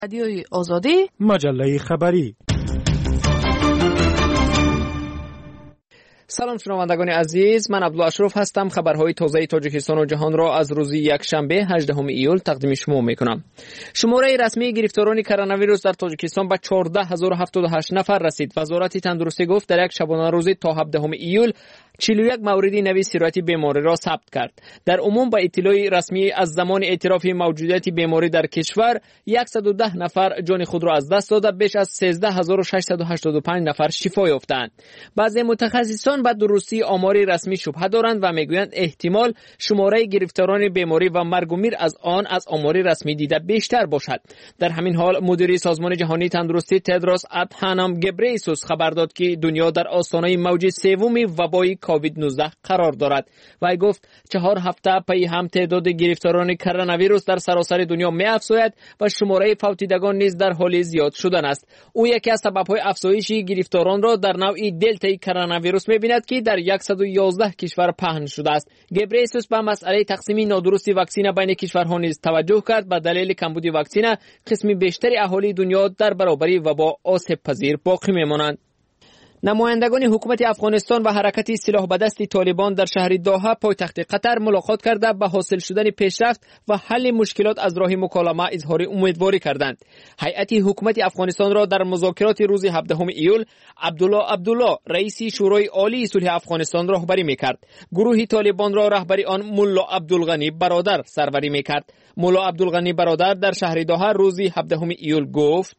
رادیوی آزادی، مجله خبری. سلام شنوندگان عزیز، من عبدالاشرف هستم. خبرهای تازه تاجیکستان و جهان را از روز یکشنبه 18 ایول تقدیم شما میکنم. شماره رسمی گرفتاران کرونا ویروس در تاجیکستان به 14078 نفر رسید. وزارت تندرستی گفت در یک شبانه روزی تا 17 ایول 41 مورد نوی سیرت بیماری را ثبت کرد. در عموم با اطلاع رسمی از زمان اعتراف موجودیت بیماری در کشور 110 نفر جان خود را از دست داده، بیش از 13685 نفر شفا یافتند. بعضی متخصصان به درستی آمار رسمی شبهه دارند و میگویند احتمال شماره گرفتاران بیماری و مرگ و میر از آمار رسمی دیده بیشتر باشد. در همین حال مدیر سازمان جهانی تندرستی تدروس ادهانم گبریسوس خبر داد که دنیا در آستانه موج سوم وبای کووید 19 قرار دارد. وی گفت 4 هفته پی هم تعداد گرفتاران کرونا ویروس در سراسر دنیا می افزاید و شماره فوتیدگان نیز در حال زیاد شدن است. او یکی از سبب‌های افزایش گرفتاران را در نوع دلتا کرونا ویروس می‌بیند که در 111 کشور پهن شده است. گبریسوس به مسئله تقسیم نادرست واکسن بین کشورها نیز توجه کرد. به دلیل کمبود واکسن قسم بیشتری اهالی دنیا در برابر وبا آسیب پذیر باقی می‌مانند. نمایندگان حکومت افغانستان و حرکت سلاح به دست طالبان در شهر دوحه پایتخت قطر ملاقات کرده به حاصل شدن پیشرفت و حل مشکلات از راه مکالمه اظهار امیدواری کردند. هیئت حکومت افغانستان را در مذاکرات روز 17 ایول عبدالله رئیس شورای عالی صلح افغانستان راهبری میکرد. گروه طالبان را رهبری آن ملا عبدالغنی برادر سروری میکرد. ملا عبدالغنی برادر در شهر دوحه روز 17 ایول گفت: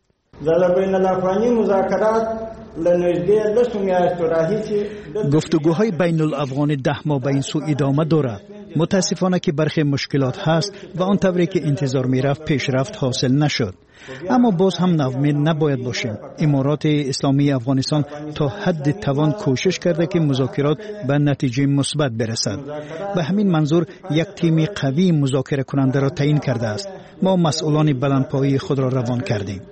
گفتگوهای بین الافغان 10 ماه به این سو ادامه دارد. متاسفانه که برخی مشکلات هست و آن طوری که انتظار میرفت پیشرفت حاصل نشد. اما باز هم ناامید نباید باشیم. امارات اسلامی افغانستان تا حد توان کوشش کرده که مذاکرات به نتیجه مثبت برسد. به همین منظور یک تیم قوی مذاکره کننده را تعیین کرده است. ما مسئولان بلندپایه خود را روان کردیم.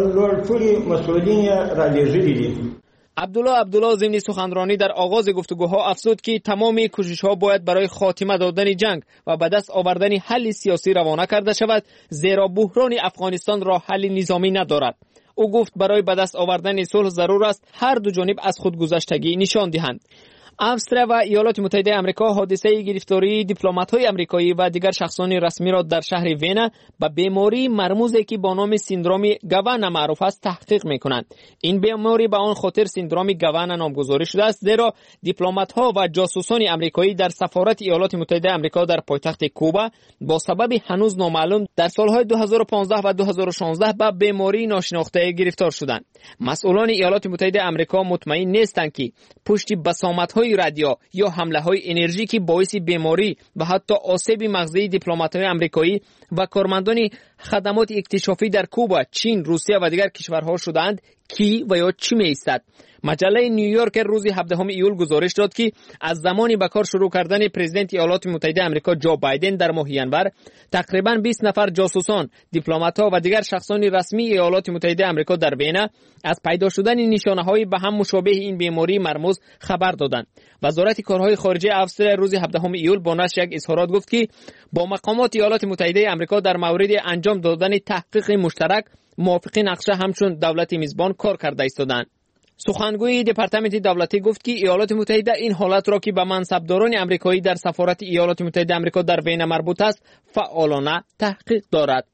عبدالله ضمن سخنرانی در آغاز گفتگوها افزود که تمام کوشش‌ها باید برای خاتمه دادن جنگ و به دست آوردن حل سیاسی روانه کرده شود، زیرا بحران افغانستان راه حل نظامی ندارد. او گفت برای به دست آوردن صلح ضرور است هر دو جانب از خودگذشتگی نشان دهند. استرالیا و ایالات متحده آمریکا حادثه گرفتاری دیپلمات‌های آمریکایی و دیگر شخصان رسمی را در شهر وینا به بیماری مرموزی که با نام سیندروم گاوانا معروف است تحقیق می‌کنند. این بیماری به آن خاطر سیندروم گاوانا نامگذاری شده است زیرا دیپلمات‌ها و جاسوسان آمریکایی در سفارت ایالات متحده آمریکا در پایتخت کوبا با سبب هنوز نامعلوم در سال‌های 2015 و 2016 به بیماری ناشناخته گرفتار شدند. مسئولان ایالات متحده آمریکا مطمئن نیستند که پشت بسامدهای رادیو یا حمله‌های انرژیکی باعث بیماری و حتی آسیب مغزی دیپلمات‌های آمریکایی و کارمندان خدمات اکتشافی در کوبا، چین، روسیه و دیگر کشورها شدند کی و یا چی می‌ایستد. مجله نیویورک روز 17 ایول گزارش داد که از زمانی به کار شروع کردن پرزیدنت ایالات متحده آمریکا جو بایدن در ماه ینور تقریباً 20 نفر جاسوسان، دیپلمات‌ها و دیگر شخصان رسمی ایالات متحده آمریکا در وینا از پیدا شدن نشانه‌های به هم مشابه این بیماری مرموز خبر دادند. وزارت کارهای خارجه استرالیا روز 17 ایول با نشر یک اظهارات گفت که با مقامات ایالات متحده آمریکا در مورد انجام دادن تحقیق مشترک موافق نقشه همچون دولت میزبان کار کرده ایستادند. سخنگوی دپارتمنت دولتی گفت که ایالات متحده این حالت را که به منصبداران آمریکایی در سفارت ایالات متحده آمریکا در وینا مربوط است فعالانه تحقیق دارد.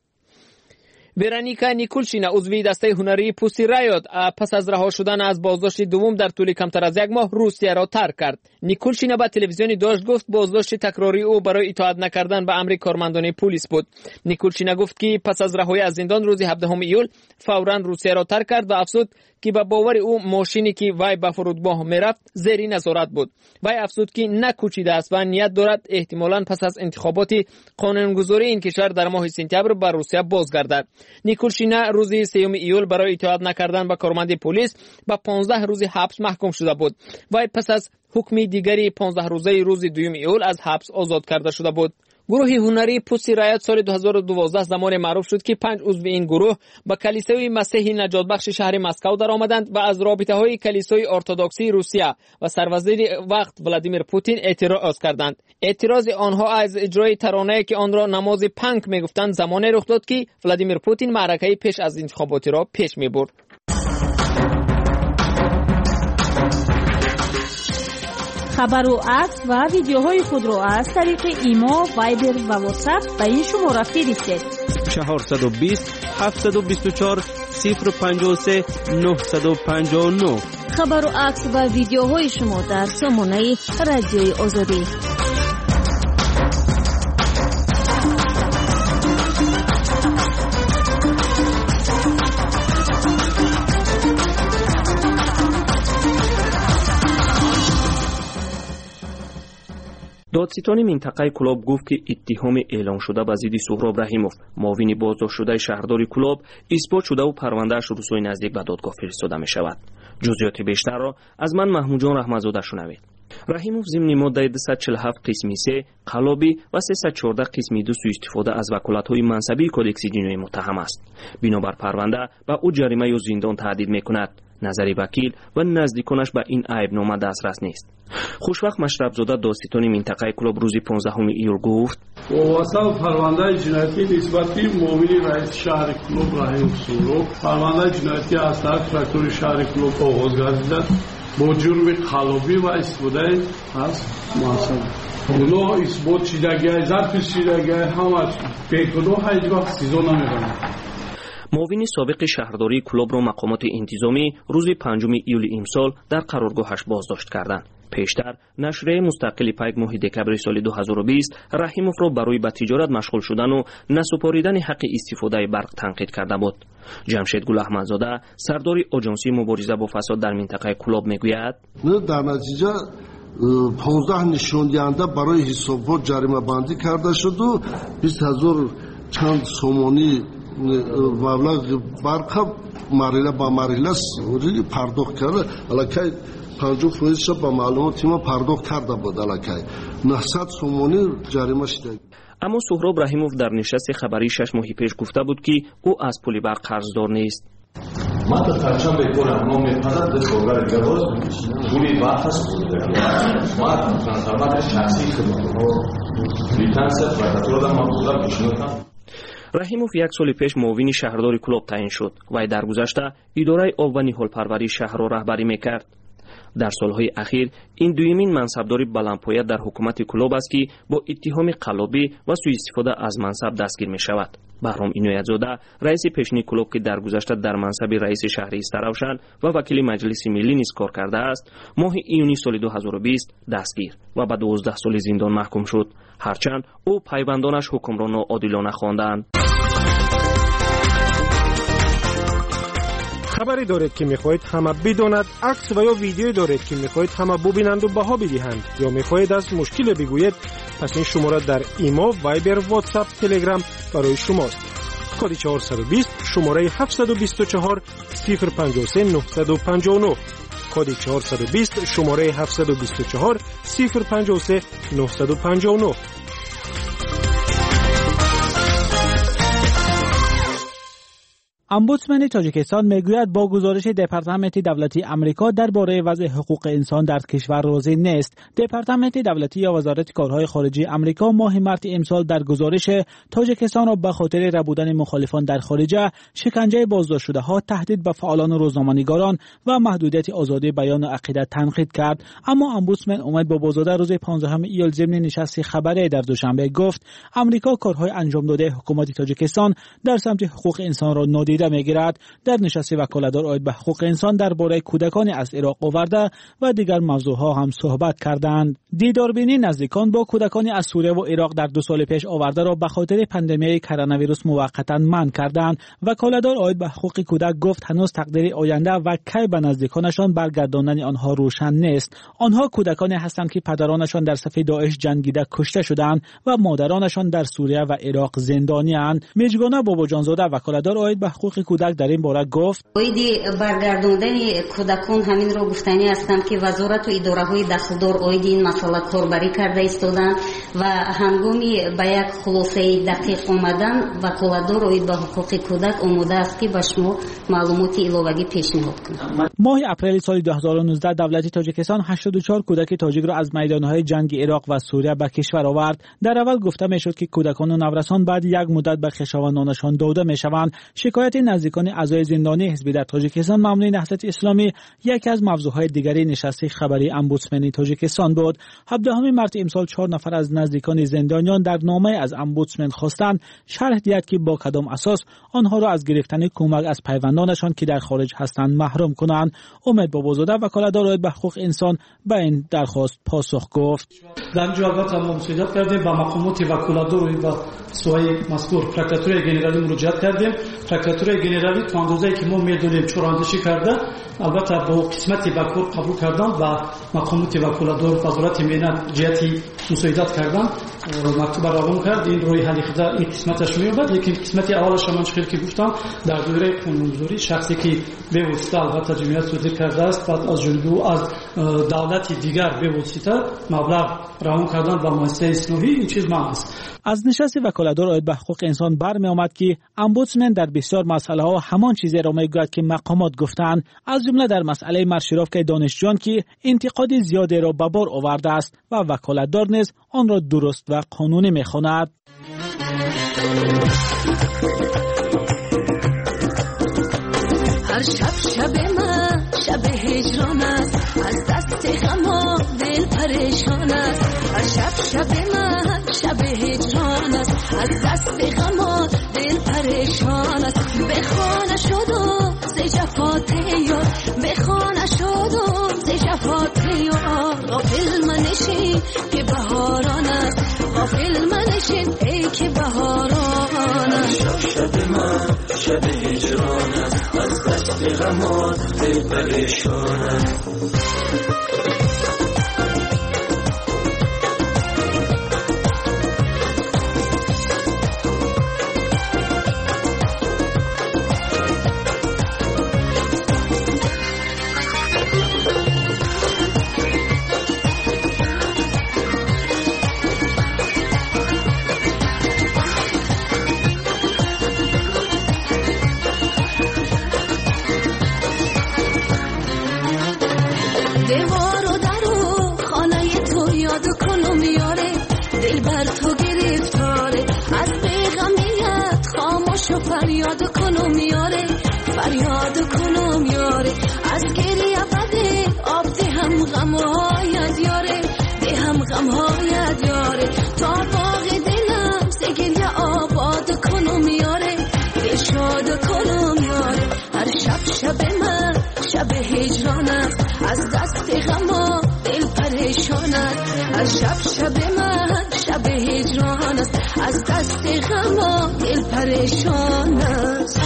ورونیکا نیکولشینا عضو دسته هنری پوسی رایوت پس از رها شدن از بازداشت دوم در طول کمتر از یک ماه روسیه را ترک کرد. نیکولشینا به تلویزیون داشت گفت بازداشت تکراری او برای اطاعت نکردن به امر کارمندان پلیس بود. نیکولشینا گفت که پس از رهایی از زندان روز 17 ایول فوراً روسیه را ترک کرد و افزود که به باور او ماشینی که وی به فرودگاه میرفت زیر نظارت بود. وی افزود که نکوچیده است و نیت دارد احتمالاً پس از انتخابات قانونگذاری این کشور در ماه سپتامبر به روسیه بازگردد. نیکولشینا روز 3 ایول برای اطاعت نکردن به کارمند پلیس به 15 روز حبس محکوم شده بود. وی پس از حکم دیگری 15 روزه روز 2 ایول از حبس آزاد کرده شده بود. گروه هنری پوست رایت سال 2012 زمان معروف شد که 5 عضو این گروه به کلیسای مسیحی نجات بخش شهر مسکو در آمدند و از رابطه‌های کلیسای ارتدوکسی روسیه و سروزیر وقت ولادیمیر پوتین اعتراض کردند. اعتراض آنها از اجرای ترانه‌ای که آن را نماز پنک میگفتند زمانی رخ داد که ولادیمیر پوتین معرکه پیش از انتخابات را پیش می‌برد. خبر و عکس و ویدیوهای خود را از طریق ایما، وایبر و واتساپ به این شماره فرستید. 420 724 053 959. خبر و عکس و ویدیوهای شما در سامانه رادیوی آزادی. دادستان منطقه کلاب گفت که اتهام اعلام شده به ضد سهراب رحیموف معاون بازداشت شده شهرداری کلاب اثبات شده و پروندهش روزهای نزدیک به دادگاه فرستاده می شود. جزئیات بیشتر را از من محمود جان رحمتزاده شنوید. رحیموف ضمن ماده 247 قسم 3 قلابی و 314 قسم 2 سوء استفاده از وکالت‌های منصبی کدکس جنایی متهم است. بنابر پرونده به او جریمه یا زندان تهدید می‌کند. نظری وکیل و نزدیکانش به این عیبنامه دسترس نیست. خوشوقت مشرب‌زاده دادستان منطقه کلاب روز 15 ایول گفت: واسه پرونده جنایی نسبت به معاون رئیس شهر کلاب رحیموف سهراب پرونده جنایی از طرف فاکتور شهر کلاب آغاز گردیده با جرم خلابی و استفاده از منصب. اونا اثبات شدگی ظرف شدگی همه بیکدو هیچ وقت سزا نمی‌برند. معاون سابق شهرداری کلاب را مقامات انتظامی روز 5 ایول امسال در قرارگاهش بازداشت کردند. پیشتر نشریه مستقل پیک ماه دکبر سال 2020 رحیموف را برای به تجارت مشغول شدن و نسپاریدن حق استفاده برق تنقید کرده بود. جمشید گل احمدزاده سردار آژانسی مبارزه با فساد در منطقه کلاب میگوید: در نتیجه 15 نشان دهنده برای حساب‌ها جریمه بندی کرده شد و 20,000 چند سومانی مبلغ برق مرحله با مرحله پرداخت کرده. الکی 50% با معلومات ما پرداخت کرده بود. الکی 900 سومانی جریمه شده. اما سهراب رحیموف در نشست خبری 6 ماه پیش گفته بود که او از پول برق قرضدار نیست. من تا ترچم بکنم ما میپذد به سوگر گواز پولی برق هست بوده ما ترانسفرمات شخصی خدمت بیتن صرف و تطور ما بوده بشنوتم. رحیموف 1 سال پیش معاون شهرداری کلاب تعیین شد و در گذشته اداره آب و نهال پروری شهر را رهبری میکرد. در سالهای اخیر این دویمین منصبداری بلندپایه در حکومت کلاب است که با اتهام قلابی و سوء استفاده از منصب دستگیر می شود. بهرام عنایت‌زاده رئیس پیشین کلاب که در گذشته در منصب رئیس شهر استراوشن و وکیل مجلس ملی نیز کار کرده است، ماه ایونی سال 2020 دستگیر و به 12 سال زندان محکوم شد، هرچند او پیوندانش حکم را ناعادلانه خواندند. خبری دارید که میخواهید همه بداند، عکس و یا ویدیویی دارید که میخواهید همه ببینند و بها بدهند یا میخواهید از مشکل بگویید، پس این شماره در ایما، وایبر، واتساپ، تلگرام برای شماست. کد 420 شماره 724 053 959. کد 420 شماره 724 053 959. امبودسمن تاجیکستان میگوید با گزارش دپارتمنت دولتی آمریکا درباره وضع حقوق انسان در کشور راضی نیست. دپارتمنت دولتی یا وزارت کارهای خارجه آمریکا ماه مارس امسال در گزارش تاجیکستان را به خاطر ربودن مخالفان در خارجه، شکنجه بازداشت شده ها، تهدید به فعالان و روزنامه‌نگاران و محدودیت آزادی بیان و عقیده تنقید کرد. اما امبودسمن امید بابازاده روز 15 ایول ضمن نشست خبری در دوشنبه گفت آمریکا کارهای انجام داده حکومت تاجیکستان در سمت حقوق انسان را نادیده میگیرد. در نشست وکالتدار عاید به حقوق انسان درباره کودکان از عراق آورده و دیگر موضوعها هم صحبت کردند. دیداربینی نزدیکان با کودکان از سوریه و عراق در 2 سال پیش آورده را به خاطر پاندمی کرونا ویروس موقتا منع کردند. وکالتدار عاید به حقوق کودک گفت هنوز تقدیر آینده و کی به نزدیکانشان برگرداندن آنها روشن نیست. آنها کودکانی هستند که پدرانشان در صف داعش جنگیده کشته شدند و مادرانشان در سوریه و عراق زندانی‌اند. میجگانه باباجانزاده وکالتدار عاید به حقوق حقوق کودک در این باره گفت: اویدی برگردوندن کودکان همین رو گفتنی هستم که وزارت و اداره‌های دخلدار اویدی این مسئله کاربری کرده ایستادند و هنگامی به یک خلاصه دقیق آمدن وکالتدار اوید به حقوق کودک آماده است که به شما معلومات ایلاوگی پیشنهاد کند. ماه اپریل سال 2019 دولت تاجیکستان 84 کودک تاجیک را از میدان‌های جنگ عراق و سوریه به کشور آورد. در اول گفته میشد که کودکان و نورسان بعد یک مدت به خویشاوندانشان داده میشوند. شکایت نزدیکان اعضای زندانی حزبی در تاجیکستان ممنوع نهضت اسلامی یکی از موضوعهای دیگری نشست خبری امبودسمن تاجیکستان بود. 17 مارس امسال 4 نفر از نزدیکان زندانیان در نامه از امبودسمن خواستند شرح دهد که با کدام اساس آنها را از گرفتن کمک از پیوندانشان که در خارج هستند محروم کنند. امید بابازاده وکالتدار به حقوق انسان به این درخواست پاسخ گفت: در اینجا البته ما مصاحبت کردیم با مقامات وکالتدار و سوای مذکور پروکراتورای گنرالی مراجعه کردیم. پروکراتورای گنرالی تا اندازه‌ای که ما می‌دونیم چوراندیشی کرده، البته با قسمتی بکور قبول کردن و مقامات وکالتدار وزارت میانه جهتی مصاحبت کردن مکتوب روان کرد. این روی حل خدا این قسمتش میاد. یکی قسمتی اولش من چخیل که گفتم در دوره قانونگذاری شخصی که به واسطه البته جمعیت صادر کرده است بعد از جلو از دولت دیگر به واسطه مبلغ روان کردن و مؤسسه اصلاحی این چیز مهم است. از نشست وکالتدار اوید به حقوق انسان برمی آمد که امبودسمن در بسیار مسئله ها همان چیزی را میگوید که مقامات گفتند، از جمله در مسئله مارشروفکه دانشجویان که انتقاد زیادی را به بار آورده است و وکالتدار نیز آن را درست و قانونی میخواند. هر شب من شب هجران است، از دست غم دل پریشان است. هر شب من شب هجران است، از دست غم دل پریشان است. به خانه شدم ز جفات یار، به خانه شدم ز جفات یار. غافل منشین که بهاران است، غافل منشین ای که بهاران است. شب من شب هجران است، از دست غم دل پریشان است. فریاد کنم یاره، فریاد کنم یاره. از گریه بده آب دهم غمهایت یاره، دهم غمهایت یاره. تا باغ دلم ز گریه آباد کنم یاره، دل شاد کنم یاره. هر شب من شب هجران است، از دست غم دل پریشان است. هر شب من شب هجران است، از دست غم دل پریشان است.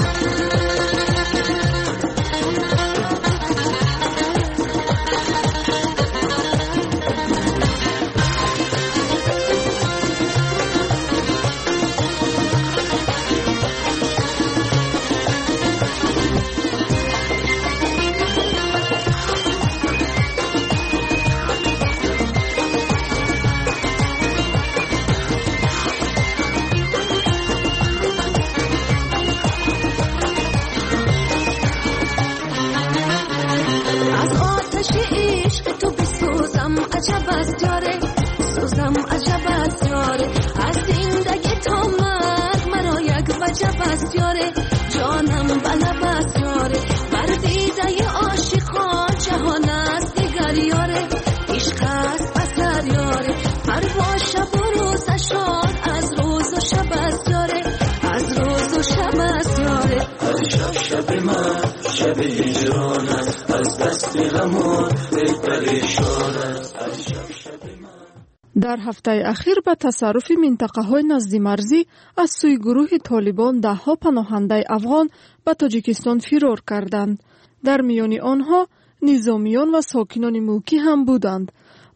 در هفته اخیر به تصرف منطقه‌های نزد مرزی از سوی گروه طالبان ده‌ها پناهنده افغان به تاجیکستان فرار کردند. در میان آنها نظامیان و ساکنان موکی هم بودند.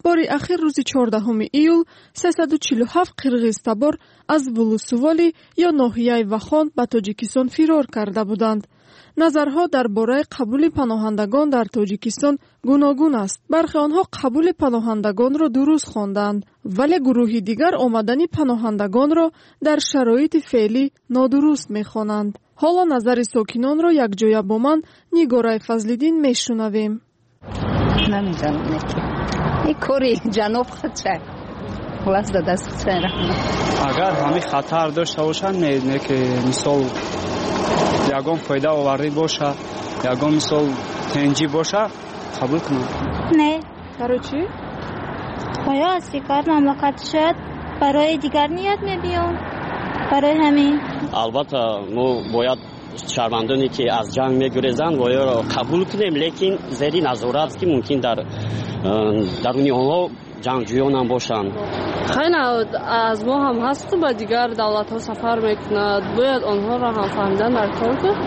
باری اخیر روز 14 ایول 347 قرغیز تبار از ولوسوالی یا ناحیه واخان به تاجیکستان فرار کرده بودند. نظرها درباره قبول پناهندگان در تاجیکستان گوناگون است. برخی آنها قبول پناهندگان را درست خواندند، ولی گروهی دیگر آمدن پناهندگان را در شرایط فعلی نادرست می‌خوانند. حالا نظر ساکنان را یک جای با من نگاره فضل‌الدین میشنویم. نمی‌دانم این کاری جناب خدشه خلاص دست سر اگر همه خطر داشته باشند نه که مثال یگان فایده آوری باشه یگان مثال تنجی باشه قبول کنم. نه برای چی؟ باید از کار مملکت شد برای دیگر نیت میبیام برای همین. البته ما باید شهروندانی که از جنگ میگریزند باید قبول کنیم، لیکن زیر نظارت که ممکن در درون آنها جنگجویان هم باشند. خیلی از ما هم هست با دیگر دولت ها سفر میکند، باید آنها را هم فهمیدن در کار که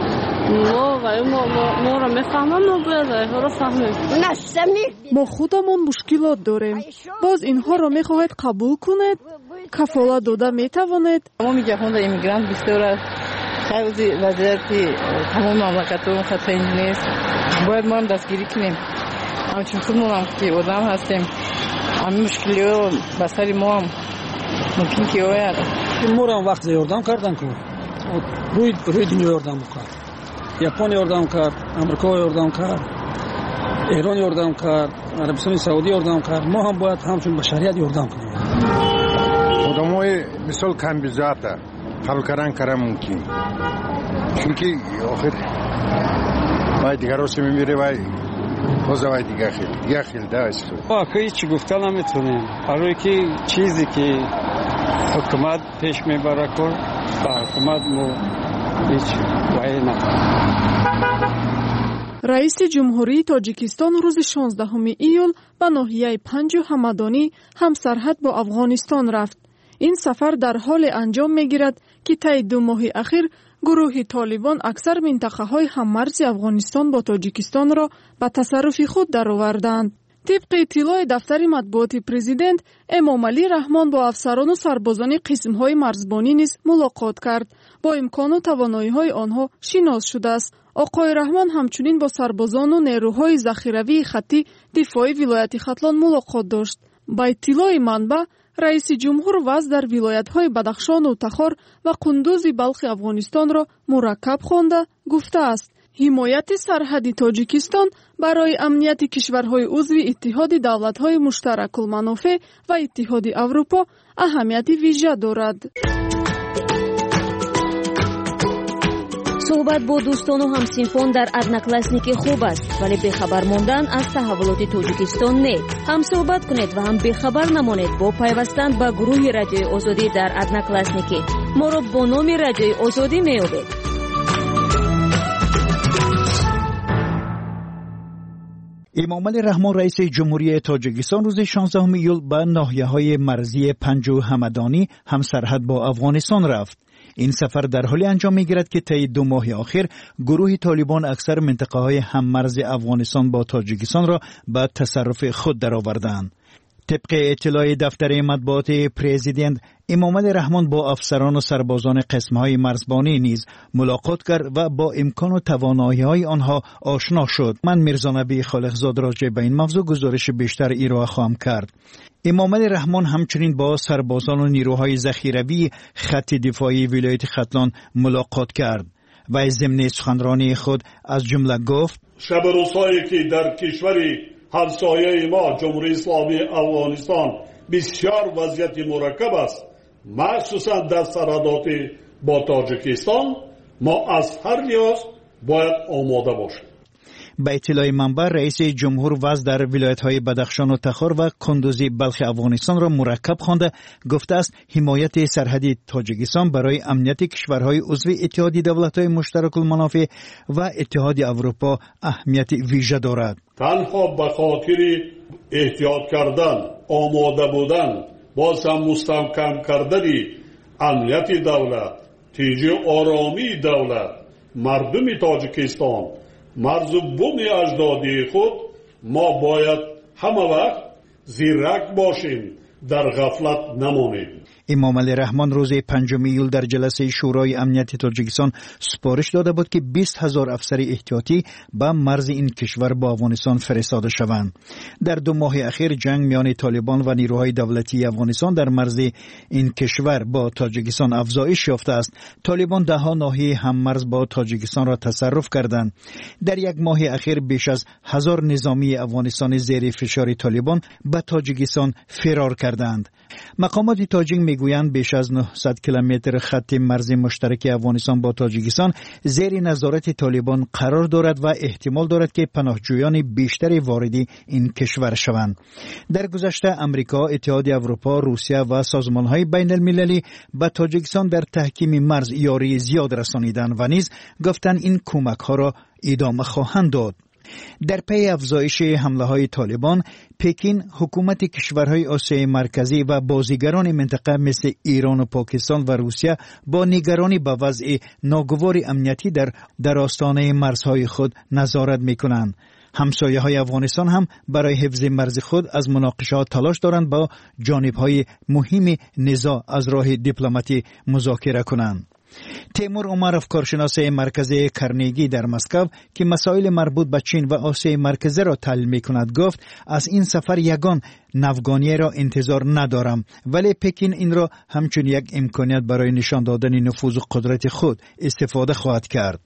ما را میفهمم، ما باید ها را فهمیم. ما خودمون مشکلات داریم، باز اینها را میخواهید قبول کنید؟ کفالت داده میتوانید؟ ما میگه ایمیگرانت بسیار است، خیلی وضعیت تمام مملکتون خطر نیست، باید ما هم دستگیری کنیم. همچون خودمون هم که آدم هستیم، همین مشکلی ها بسری ما هم ممکن که آید. ما را هم وقت یاردم کردن که روی دنیا یاردم کرد، یپان یاردم کرد، امریکا یاردم کرد، ایران یاردم کرد، عربستان سعودی یاردم کرد. ما هم باید همچون بشریت یاردم کنیم. آدمای مثال کم بزاته حل کردن ممکن، چونکه آخر باید دیگر راست میمیره باید وای دیگه خیلی دست آخه هیچی گفتن نمیتونیم، برای که چیزی که حکومت پیش میبره کن با حکومت ما هیچ وای رئیس جمهوری تاجیکستان روز 16 ایول به ناحیه پنجو همدانی هم سرحد با افغانستان رفت. این سفر در حال انجام میگیرد که طی 2 ماه اخیر گروه طالبان اکثر منطقه های هممرز افغانستان با تاجیکستان را به تصرف خود درآوردند. طبق اطلاع دفتر مطبوعات پرزیدنت، امامعلی رحمان با افسران و سربازان قسم های مرزبانی نیز ملاقات کرد. با امکان و توانایی های آنها شناس شده است. آقای رحمان همچنین با سربازان و نیروهای ذخیروی خطی دفاعی ولایت ختلان ملاقات داشت. با اطلاع منبع، رئیس جمهور وضع در ولایت‌های بدخشان و تخار و قندوز بلخ افغانستان را مرکب خوانده گفته است حمایت سرحدی تاجیکستان برای امنیت کشورهای عضو اتحاد دولت‌های مشترک المنافع و اتحاد اروپا اهمیت ویژه دارد. صحبت با دوستان و همسنفان در ادناکلاسنیک خوب است، ولی بخبر موندن از تحولات تاجیکستان نه. هم صحبت کنید و هم بخبر نمانید با پیوستن به گروه رادیوی آزادی در ادناکلاسنیک. ما را با نام رادیوی آزادی می‌یابید. امامعلی رحمان رئیس جمهوری تاجیکستان روز 16 ایول به ناحیه‌های مرزی پنجو همدانی هم سرحد با افغانستان رفت. این سفر در حالی انجام می‌گیرد که طی 2 ماه اخیر گروه طالبان اکثر منطقه‌های هممرز افغانستان با تاجیکستان را به تصرف خود درآوردند. طبق اطلاع دفتر مطبوعات پرزیدنت، امامعلی رحمان با افسران و سربازان قسم‌های مرزبانی نیز ملاقات کرد و با امکان و توانایی‌های آنها آشنا شد. من میرزا نبی خالقزاد راجع به این موضوع گزارش بیشتر ارائه خواهم کرد. امامعلی رحمان همچنین با سربازان و نیروهای ذخیروی خط دفاعی ولایت ختلان ملاقات کرد و از ضمن سخنرانی خود از جمله گفت: شب روزهایی که در کشوری همسایه ما جمهوری اسلامی افغانستان بسیار وضعیت مرکب است، مخصوصا در سرحدات با تاجیکستان، ما از هر لحاظ باید آماده باشیم. به اطلاع منبع، رئیس جمهور وضع در ولایت‌های بدخشان و تخار و کندوز بلخ افغانستان را مرکب خوانده گفته است حمایت سرحدی تاجیکستان برای امنیت کشورهای عضو اتحاد دولت‌های مشترک المنافع و اتحاد اروپا اهمیت ویژه دارد. تنها به خاطر احتیاط کردن، آماده بودن، باز هم مستحکم کردن امنیت دولت، تیجی آرامی دولت، مردم تاجیکستان، مرز بوم اجدادی خود، ما باید همه وقت زیرک باشیم، در غفلت نمانیم. امام علی رحمان روز 5 ایول در جلسه شورای امنیت تاجیکستان سپارش داده بود که 20,000 افسر احتیاطی به مرز این کشور با افغانستان فرستاده شوند. در 2 ماه اخیر جنگ میان طالبان و نیروهای دولتی افغانستان در مرز این کشور با تاجیکستان افزایش یافته است. طالبان 10 ناحیه هممرز با تاجیکستان را تصرف کردند. در 1 ماه اخیر بیش از 1000 نظامی افغانستان زیر فشار طالبان به تاجیکستان فرار کردند. مقامات تاجیک میگویند بیش از 900 کیلومتر خط مرز مشترک افغانستان با تاجیکستان زیر نظارت طالبان قرار دارد و احتمال دارد که پناهجویان بیشتری وارد این کشور شوند. در گذشته امریکا، اتحاد اروپا، روسیه و سازمان‌های بین المللی به تاجیکستان در تحکیم مرز یاری زیاد رسانیدند و نیز گفتند این کمک‌ها را ادامه خواهند داد. در پی افزایش حمله‌های طالبان، پکین حکومت کشورهای آسیای مرکزی و بازیگران منطقه مثل ایران و پاکستان و روسیه با نگرانی به وضع ناگوار امنیتی در آستانه مرزهای خود نظارت می‌کنند. همسایه‌های افغانستان هم برای حفظ مرز خود از مناقشات تلاش دارند با جانب‌های مهم نزاع از راه دیپلماتی مذاکره کنند. تیمور عمرов کارشناس مرکز کرنیگی در مسکو که مسائل مربوط به چین و آسیای مرکزی را تحلیل می‌کند گفت از این سفر یگان نفگانی را انتظار ندارم، ولی پکین این را همچون یک امکانیت برای نشان دادن نفوذ و قدرت خود استفاده خواهد کرد.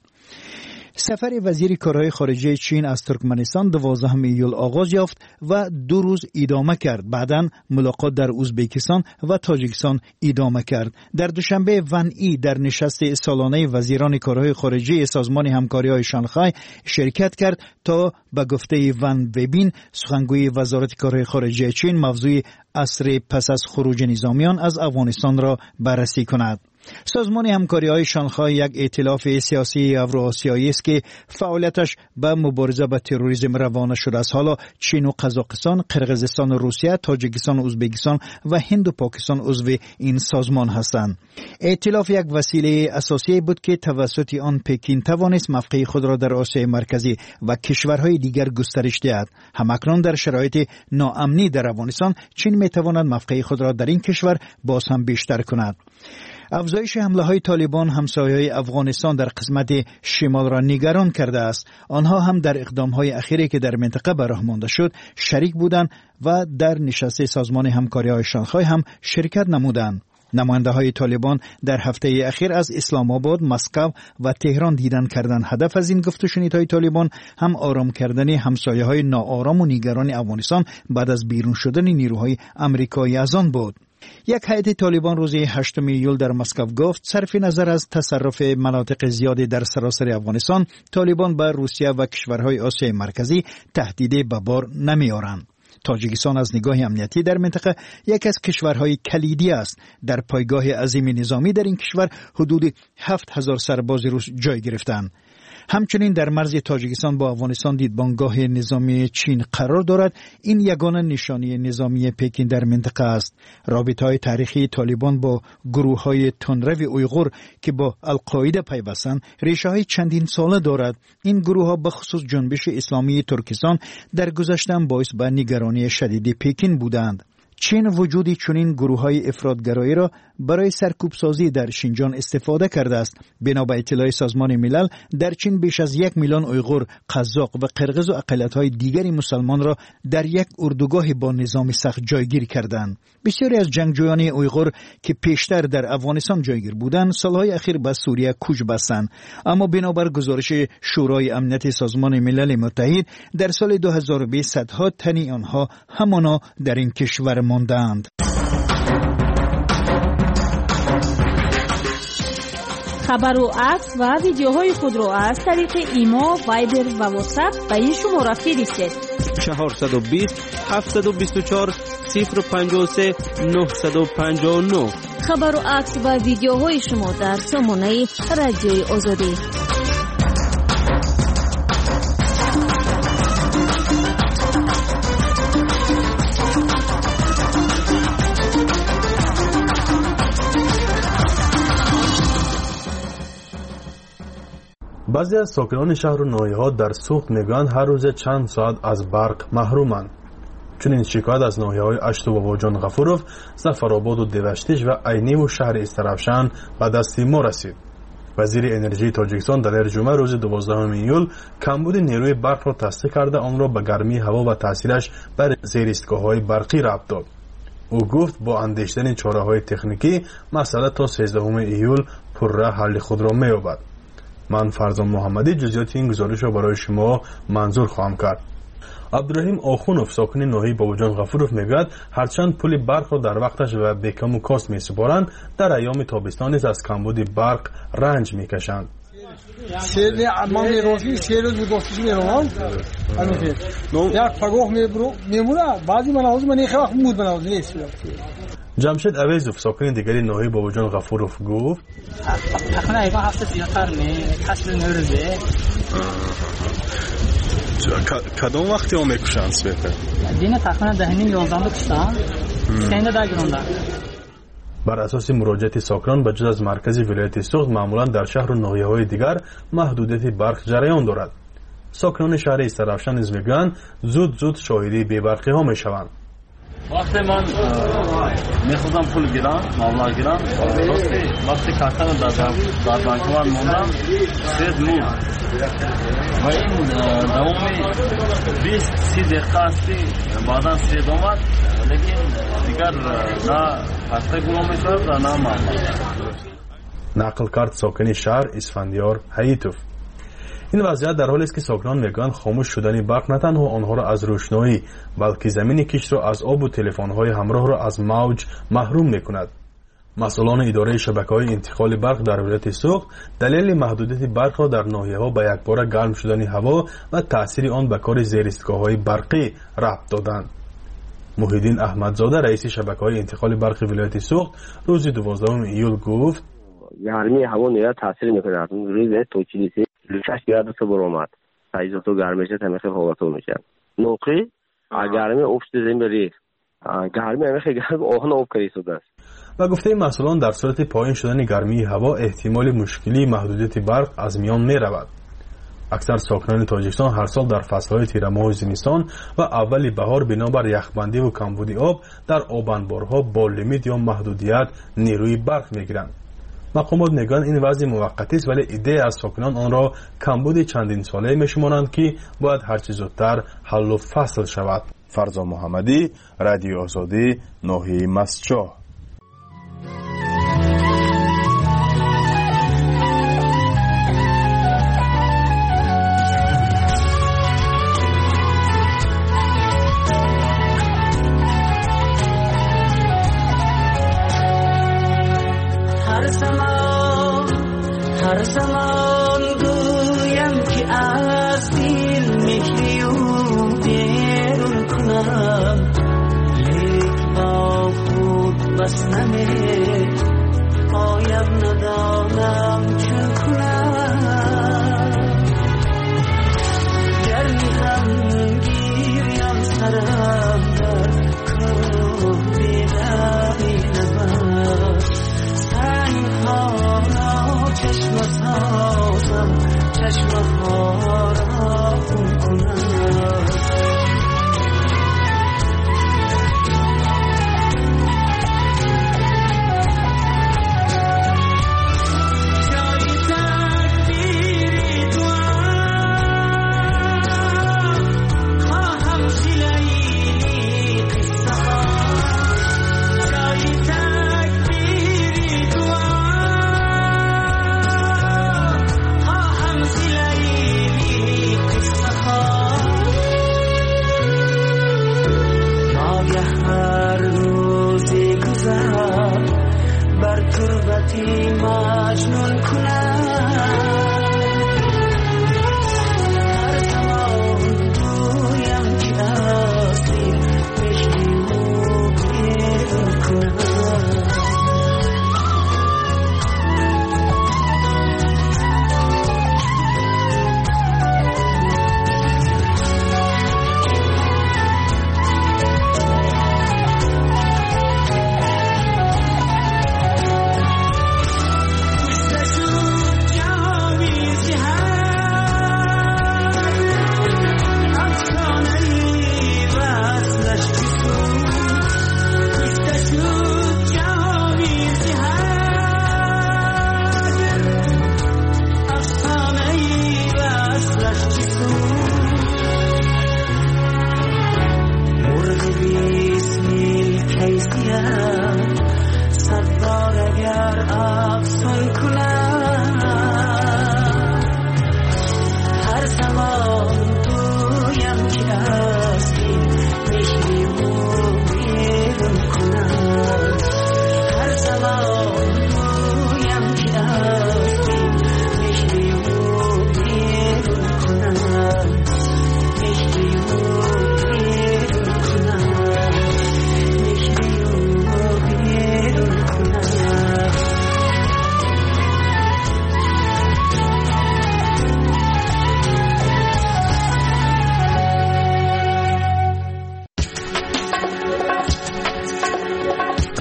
سفر وزیر کارهای خارجه چین از ترکمنستان 12 ایول آغاز یافت و 2 روز ادامه کرد. بعداً ملاقات در ازبکستان و تاجیکستان ادامه کرد. در دوشنبه ون ای در نشست سالانه وزیران کارهای خارجه سازمان همکاری‌های شانگهای شرکت کرد تا به گفته ون وبین سخنگوی وزارت کارهای خارجه چین موضوع عصر پس از خروج نظامیان از افغانستان را بررسی کند. سازمان همکاری‌های شانگهای یک ائتلاف سیاسی اوراسیایی است که فعالیتش به مبارزه با تروریسم روانه شده است. حالا چین و قزاقستان، قرقیزستان و روسیه، تاجیکستان و ازبکستان و هند و پاکستان عضو این سازمان هستند. ائتلاف یک وسیله اساسی بود که توسط آن پکین توانست موقع خود را در آسیای مرکزی و کشورهای دیگر گسترش دهد. همکنون در شرایط ناامنی در افغانستان، چین میتواند موقع خود را در این کشور باز هم بیشتر کند. افزایش حمله‌های طالبان همسایه‌های افغانستان در قسمت شمال را نگران کرده است. آنها هم در اقدام‌های اخیری که در منطقه به راه مانده شد شریک بودند و در نشست سازمان همکاری‌های شانگهای هم شرکت نمودند. نماینده‌های طالبان در هفته اخیر از اسلام آباد، مسکو و تهران دیدن کردند. هدف از این گفت و شنیدهای طالبان هم آرام کردن همسایه‌های ناآرام و نگران افغانستان بعد از بیرون شدن نیروهای آمریکایی از آن بود. یک هیئت طالبان روز 8 ایول در مسکو گفت صرف نظر از تصرف مناطق زیادی در سراسر افغانستان، طالبان به روسیه و کشورهای آسیای مرکزی تهدید به بار نمی‌آورند. تاجیکستان از نگاه امنیتی در منطقه یک از کشورهای کلیدی است. در پایگاه عظیم نظامی در این کشور حدود 7000 سرباز روس جای گرفتند. همچنین در مرز تاجیکستان با افغانستان دیدبانگاه نظامی چین قرار دارد. این یگانه نشانی نظامی پکین در منطقه است. رابطه‌های تاریخی طالبان با گروه‌های تندرو اویغور که با القاعده پیوستند ریشه‌های چندین ساله دارد. این گروه‌ها به خصوص جنبش اسلامی ترکستان در گذشته باعث به نگرانی شدید پکین بودند. چین وجود چنین گروه‌های افراطگرایی را برای سرکوبسازی در شینجان استفاده کرده است. بنا به اطلاع سازمان ملل، در چین بیش از 1 میلیون اویغور، قزاق و قرقیز و اقلیت‌های دیگری مسلمان را در یک اردوگاه با نظام سخت جایگیر کردند. بسیاری از جنگجویان اویغور که پیشتر در افغانستان جایگیر بودند، سالهای اخیر به سوریه کوچ بستند. اما بنابر گزارش شورای امنیت سازمان ملل متحد، در سال 2020 صدها تن آنها همانا در این کشور ماندند. خبر و عکس و ویدیوهای خود را از طریق ایما، وایبر و واتساپ به این شماره فرستید. 420 724 053 959. خبر و عکس و ویدیوهای شما در سامانه رادیوی آزادی. بعضی از ساکنان شهر و ناحیه‌ها در سوخت نگان هر روز چند ساعت از برق محرومند. همچنین شکایت از ناحیه‌های اشت و باباجان غفورов، ظفرآباد و دوشتیش و عینی و شهر استرافشان به دست ما رسید. وزیر انرژی تاجیکستان در جمعه روز 12 ایول کمبود نیروی برق را تصدیق کرده آن را به گرمی هوا و تاثیرش بر زیرایستگاه‌های برقی ربط داد. او گفت با اندیشیدن چاره‌های تکنیکی مسئله تا 13 ایول پرره حل خود را می‌یابد. من فرزان محمدی جزئیات این گزارش را برای شما منظور خواهم کرد. عبدالرحیم آخونوف ساکن ناحیه باباجان غفورov میگوید هرچند پول برق را در وقتش و بکم و کاست میسپارند، در ایام تابستان نیز از کمبود برق رنج میکشند. جمشید اویزوف ساکن دیگری ناحیه باباجان غفورov گفت کدام وقتی هم میکشند سویتر؟ دینه تقریبا 10-11 کشتن سینده داگرونده. بر اساس مراجعت ساکنان بجز از مرکز ولایت سوخت معمولا در شهر و ناحیه‌های دیگر محدودیت برق جریان دارد. ساکنان شهر استرافشان نیز میگویند زود شاهدی بی‌برقی ها میشوند. وقتی من میخواستم پول گیرم مبلغ گیرم وقتی کارتم در بانک من موندم سید مون و این دومی 20-30 دقیقه هستی بعدا سید اومد لیکن دیگر نه هسته گروه میشود و نه مبلغ. نقل کرد ساکن شهر اسفندیار حییتوف. این وضعیت در حالی است که ساکنان میگویند خاموش شدن برق نه تنها آنها را از روشنایی بلکه زمین کشت را از آب و تلفن‌های همراه را از موج محروم میکند. مسئولان اداره شبکه‌های انتقال برق در ولایت سوخت دلیل محدودیت برق را در ناحیه‌ها به یکباره گرم شدن هوا و تأثیر آن به کار زیرایستگاه‌های برقی ربط دادند. محیدین احمدزاده رئیس شبکه‌های انتقال برق ولایت سوخت روز 12 ایول گفت گرمی هوا نهایت تاثیر می‌کند. روز توچیلیسی 6 گراد برآمد. تجهیزات گرمایش تمیخ فوق‌العاده میشه. نوقی گرمی افت زمین بری گرمی همیشه گرم آهن آب کاری شده است. و گفته مسئولان در صورت پایین شدن گرمی هوا احتمال مشکلی محدودیت برق از میان می رود. اکثر ساکنان تاجیکستان هر سال در فصل‌های تیر ماه زمستان و اول بهار بنابر یخبندی و کمبود آب در آب انبارها با لیمیت یا محدودیت نیروی برق میگیرند. مقامات میگویند این وضع موقتی است ولی ایده از ساکنان آن را کمبود چندین ساله میشمارند که باید هرچه زودتر حل و فصل شود. فرزان محمدی، رادیو آزادی، ناحیه مسجد. هر زمان گویم که از دل مهری و بیرون کنم لیک با خود بس پایم ندانم چه کنم گر میخم گیریم سرم در کوه بیداری نبر سنگ ها چشم سازم چشم ها را خون کنم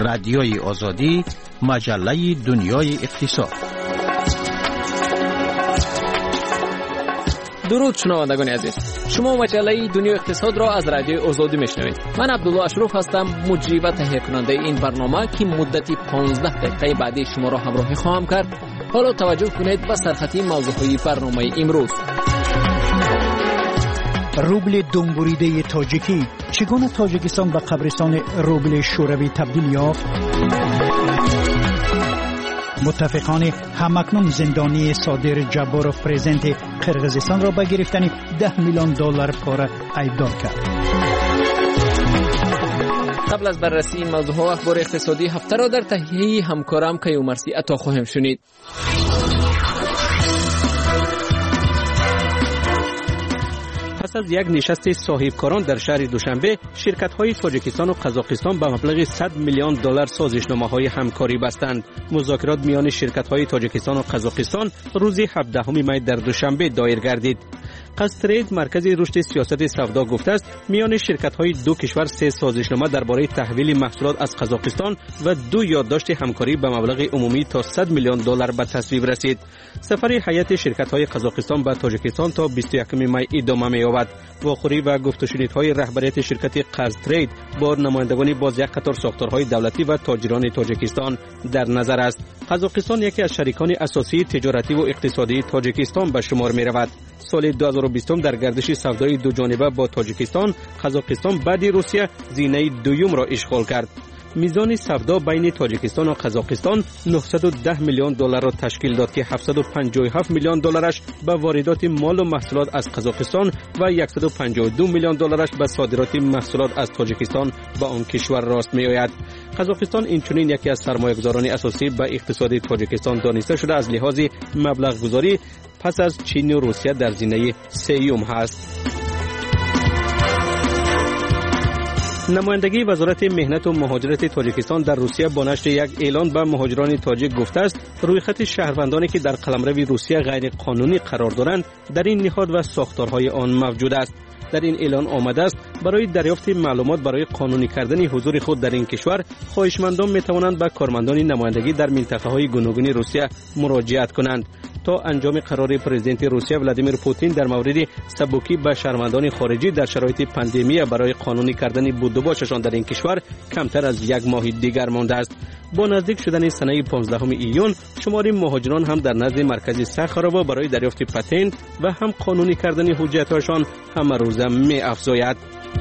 رادیوی آزادی، مجله دنیای اقتصاد. درود شنوندگان عزیز، شما مجله دنیای اقتصاد را از رادیوی آزادی میشنوید. من عبدالله اشرف هستم، مجری و تهیه کننده این برنامه که مدتی 15 دقیقه بعدی شما را همراهی خواهم کرد. حالا توجه کنید به سرخطی موضوعهای برنامه امروز. روبل دنبوریده تاجیکی، چگونه تاجیکستان به قبرستان روبل شوروی تبدیل یافت؟ متفقان همکنون زندانی صادر جباروف پرزیدنت قرقیزستان را به گرفتن $10 میلیون پاره ایدار کرد. قبل از بررسی این موضوع و اخبار اقتصادی هفته را در تهیه همکارم کیومرثی عطا خواهیم شنید. پس از یک نشست صاحبکاران در شهر دوشنبه، شرکت‌های تاجیکستان و قزاقستان به مبلغ $100 میلیون سازشنامه‌های همکاری بستند. مذاکرات میان شرکت‌های تاجیکستان و قزاقستان روز 17 می در دوشنبه دایر گردید. قصترید مرکز رشد سیاست سودا گفته است میان شرکت‌های دو کشور 3 سازشنامه درباره تحویل محصولات از قزاقستان و 2 یادداشت همکاری به مبلغ عمومی تا $100 میلیون به تصویب رسید. سفر هیئت شرکت‌های قزاقستان به تاجیکستان تا 21 می ادامه می‌یابد. واخوری و گفت‌وشنیدهای رهبریت شرکت قصترید با نمایندگان باز یک قطار ساختارهای دولتی و تاجران تاجیکستان در نظر است. قزاقستان یکی از شریکان اساسی تجارتی و اقتصادی تاجیکستان به شمار می‌رود. سال 2020 در گردش سودای دو جانبه با تاجیکستان، قزاقستان بعد روسیه زینه دوم را اشغال کرد. میزان سودا بین تاجیکستان و قزاقستان $910 میلیون را تشکیل داد که $757 میلیون به واردات مال و محصولات از قزاقستان و $152 میلیون به صادرات محصولات از تاجیکستان به آن کشور راست می آید. قزاقستان اینچنین یکی از سرمایه‌گذاران اساسی به اقتصاد تاجیکستان دانسته شده از لحاظ مبلغ گذاری پس از چین و روسیه در زینه سوم هست. نمایندگی وزارت مهنت و مهاجرت تاجیکستان در روسیه با نشر یک اعلان به مهاجران تاجیک گفته است رویخط شهروندانی که در قلمرو روسیه غیر قانونی قرار دارند در این نهاد و ساختارهای آن موجود است. در این اعلان آمده است برای دریافت معلومات برای قانونی کردن حضور خود در این کشور، خواهشمندان می توانند به کارمندان نمایندگی در منطقه‌های گوناگون روسیه مراجعت کنند. تا انجام قرار پرزیدنت روسیه ولادیمیر پوتین در مورد سبکی به شهروندان خارجی در شرایط پاندمی برای قانونی کردن بود و باششان در این کشور کمتر از یک ماه دیگر مانده است. با نزدیک شدن سنه 15 ایون شمار مهاجران هم در نزد مرکز سخرابا برای دریافت پتنت و هم قانونی کردن حجت‌هاشان همه روزه می افزاید.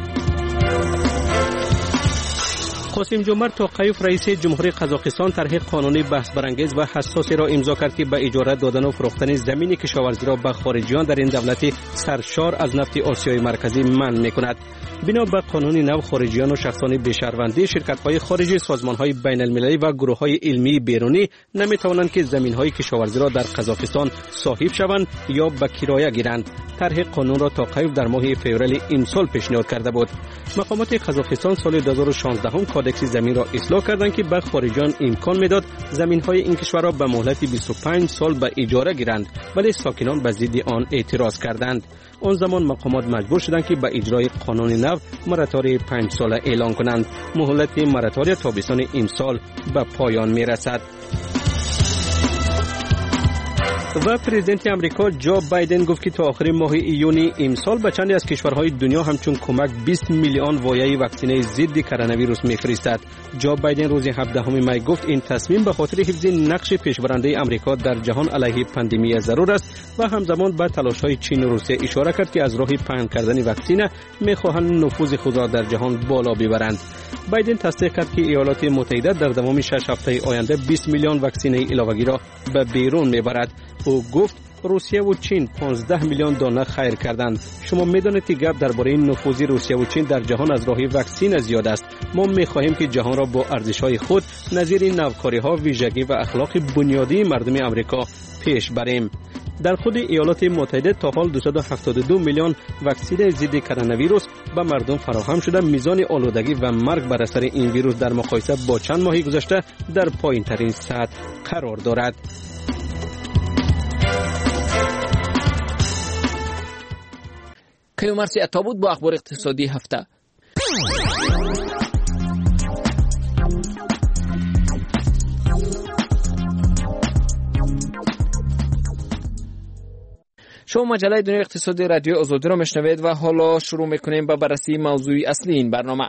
قاسم جمعت توقیف رئیس جمهوری قزاقستان طرح قانونی بحث برانگیز و حساسی را امضا کرد که به اجاره دادن و فروختن زمین کشاورزی را به خارجیان در این دولت سرشار از نفت آسیای مرکزی منع می‌کند. بنا به قانون نو خارجیان و شخصان بی‌شهروندی، شرکت‌های خارجی، سازمان‌های بین‌المللی و گروه‌های علمی بیرونی نمی‌توانند که زمین‌های کشاورزی را در قزاقستان صاحب شوند یا به کرایه گیرند. طرح قانون را توقیف در ماه فوریه امسال پیشنهاد کرده بود. مقامات قزاقستان سال 2016 کودکس زمین را اصلاح کردند که به خارجیان امکان میداد زمین‌های این کشور را به مهلت 25 سال به اجاره گیرند، ولی ساکنان به ضد آن اعتراض کردند. آن زمان مقامات مجبور شدند که به اجرای قانون نو مراتوری 5 ساله اعلان کنند. مهلت مراتوری تابستان امسال به پایان میرسد. و پرزیدنت امریکا جو بایدن گفت که تا آخر ماه ایون امسال به چندی از کشورهای دنیا همچون کمک 20 میلیون وایه واکسینه ضد کرونا ویروس میفرستد. جو بایدن روز 17 می گفت این تصمیم به خاطر حفظ نقش پیشبرنده امریکا در جهان علیه پاندمی ضرور است و همزمان به تلاش‌های چین و روسیه اشاره کرد که از راه پهن کردن واکسینه می‌خواهند نفوذ خود را در جهان بالا ببرند. بایدن تصدیق کرد که ایالات متحده در دوام 6 هفته آینده 20 میلیون واکسینه علاوه‌ای را به بیرون میبرد. او گفت روسیه و چین 15 میلیون دانه خیر کردند. شما میدانید که گپ درباره نفوذ روسیه و چین در جهان از راه واکسین زیاد است. ما میخواهیم که جهان را با ارزش‌های خود نظیر نوکاری‌ها، ویژگی و اخلاق بنیادی مردم امریکا پیش بریم. در خود ایالات متحده تا حال 272 میلیون واکسن ضد کرونا ویروس به مردم فراهم شده. میزان آلودگی و مرگ بر اثر این ویروس در مقایسه با چند ماه گذشته در پایین‌ترین سطح قرار دارد. کیومرثی عطا بود با اخبار اقتصادی هفته. شما مجله دنیای اقتصادی رادیو آزادی را میشنوید و حالا شروع میکنیم با بررسی موضوع اصلی این برنامه.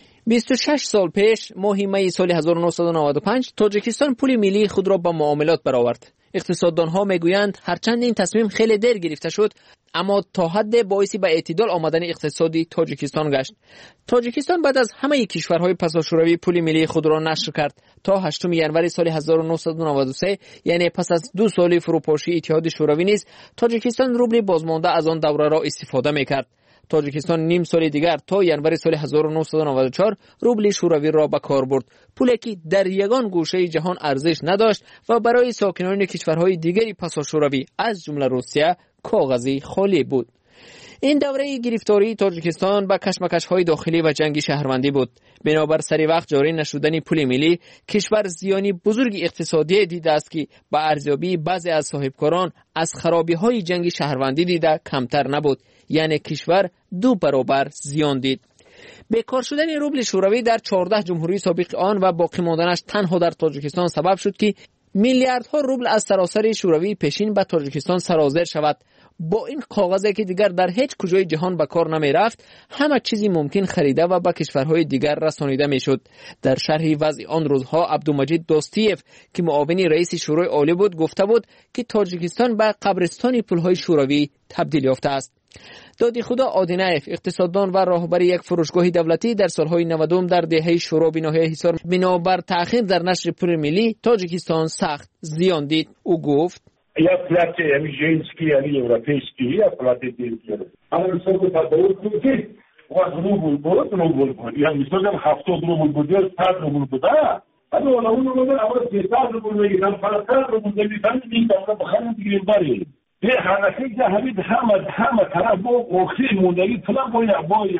26 سال پیش ماه می سال 1995 تاجیکستان پول ملی خود را با معاملات برآورد. اقتصاددانها میگویند هرچند این تصمیم خیلی دیر گرفته شد اما تا حد باعث به اعتدال آمدن اقتصادی تاجیکستان گشت. تاجیکستان بعد از همه کشورهای پساشوروی پول ملی خود را نشر کرد تا 8 ژانویه سال 1993 یعنی پس از 2 سال فروپاشی اتحاد شوروی نیز تاجیکستان روبل بازمانده از آن دوره را استفاده میکرد. تاجیکستان نیم سال دیگر تا ژانویه سال 1994 روبل شوروی را به کار برد، پولی که در یگان گوشه جهان ارزش نداشت و برای ساکنان کشورهای دیگری پساشوروی از جمله روسیه کاغذی خالی بود. این دوره گرفتاری تاجیکستان با کشمکش‌های داخلی و جنگ شهروندی بود. بنابر سری وقت جاری نشدن پول ملی، کشور زیانی بزرگ اقتصادی دیده است که با ارزیابی بعضی از صاحبکاران از خرابی‌های جنگ شهروندی دیده کمتر نبود، یعنی کشور 2 برابر زیان دید. بیکار شدن روبل شوروی در 14 جمهوری سابق آن و باقی ماندنش تنها در تاجیکستان سبب شد که میلیاردها روبل از سراسر شوروی پیشین به تاجیکستان سرازیر شود. با این کاغذی که دیگر در هیچ کجای جهان به کار نمی رفت، همه چیزی ممکن خریده و به کشورهای دیگر رسانیده می شد. در شرح وضع آن روزها عبدالمجید دوستیف که معاون رئیس شورای عالی بود گفته بود که تاجیکستان به قبرستان پولهای شوروی تبدیل یافته است. دادی خدا آدینایف اقتصاددان و راهبر یک فروشگاه دولتی در سالهای 90 در دهه شورا به ناحیه حصار بنابر تأخیر در نشر پول ملی تاجیکستان سخت زیان دید. او گفت Я платил, я женский, я европейский, я платил деньги. А на высокую подборку у вас рубль будет, я не сказал, 700 рубль будет, 100 рубль будет, да? А ну, на уровне, а вот 50 рубль, там 50 рубль, там не там, на бахану грибари. Я ханахи, я говорит, хама, тараб, охи, мудаги, тла, боя,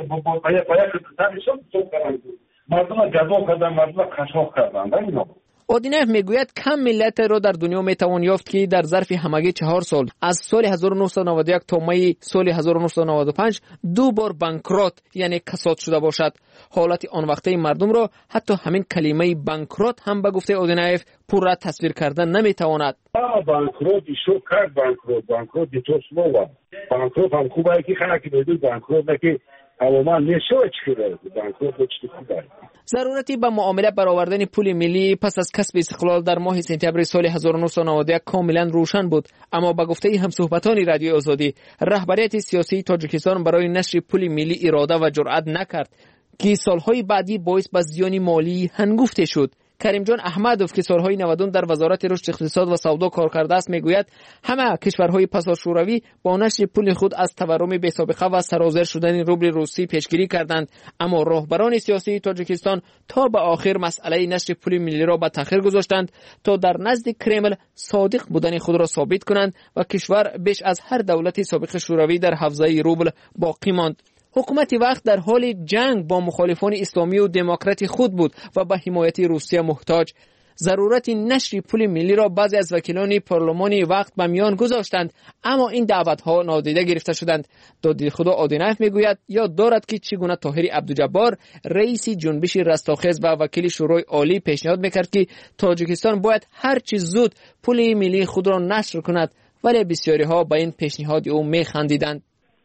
там еще все карантин. Мардума гадо кадан, мардума кашох кадан, да, не اودینف میگوید کم ملت را در دنیا میتوان یافت که در ظرف همگی 4 سال از سال 1991 تا می سال 1995 2 بار بانکرات یعنی کساد شده باشد. حالت آن وقته مردم را حتی همین کلمه بانکرات هم به گفته اودینف پورا تصویر کردن نمیتواند. بانکرات شو کرد بانکرات تو سلوه بانکرات هم خوبه که خلک بدون بانکرات که اما نشوه چکره بانکرات چی خوبه. ضرورتی به معامله برآوردن پول ملی پس از کسب استقلال در ماه سپتامبر سال 1991 کاملا روشن بود، اما به گفته همصحبتان رادیو آزادی رهبریت سیاسی تاجیکستان برای نشر پول ملی اراده و جرأت نکرد که سالهای بعدی باعث به زیان مالی هنگفته شد. کریم جان احمدوف که سالهای 90 در وزارت رشد اقتصاد و سودا کار کرده است میگوید همه کشورهای پساشوروی با نشر پول خود از تورم بی‌سابقه و سرازیر شدن روبل روسی پیشگیری کردند، اما راهبران سیاسی تاجیکستان تا به آخر مسئله نشر پول ملی را به تأخیر گذاشتند تا در نزد کرمل صادق بودن خود را ثابت کنند و کشور بیش از هر دولت سابق شوروی در حوزه روبل باقی ماند. حکومت وقت در حال جنگ با مخالفان اسلامی و دموکرات خود بود و به حمایت روسیه محتاج. ضرورت نشر پول ملی را بعضی از وکیلان پارلمانی وقت به میان گذاشتند، اما این دعوتها نادیده گرفته شدند. دادی خدا آدینایف میگوید یاد دارد که چگونه طاهر عبدالجبار رئیس جنبش رستاخیز و وکیل شورای عالی پیشنهاد میکرد که تاجیکستان باید هر چه زود پول ملی خود را نشر کند، ولی بسیاری ها به این پیشنهاد او میخندیدند.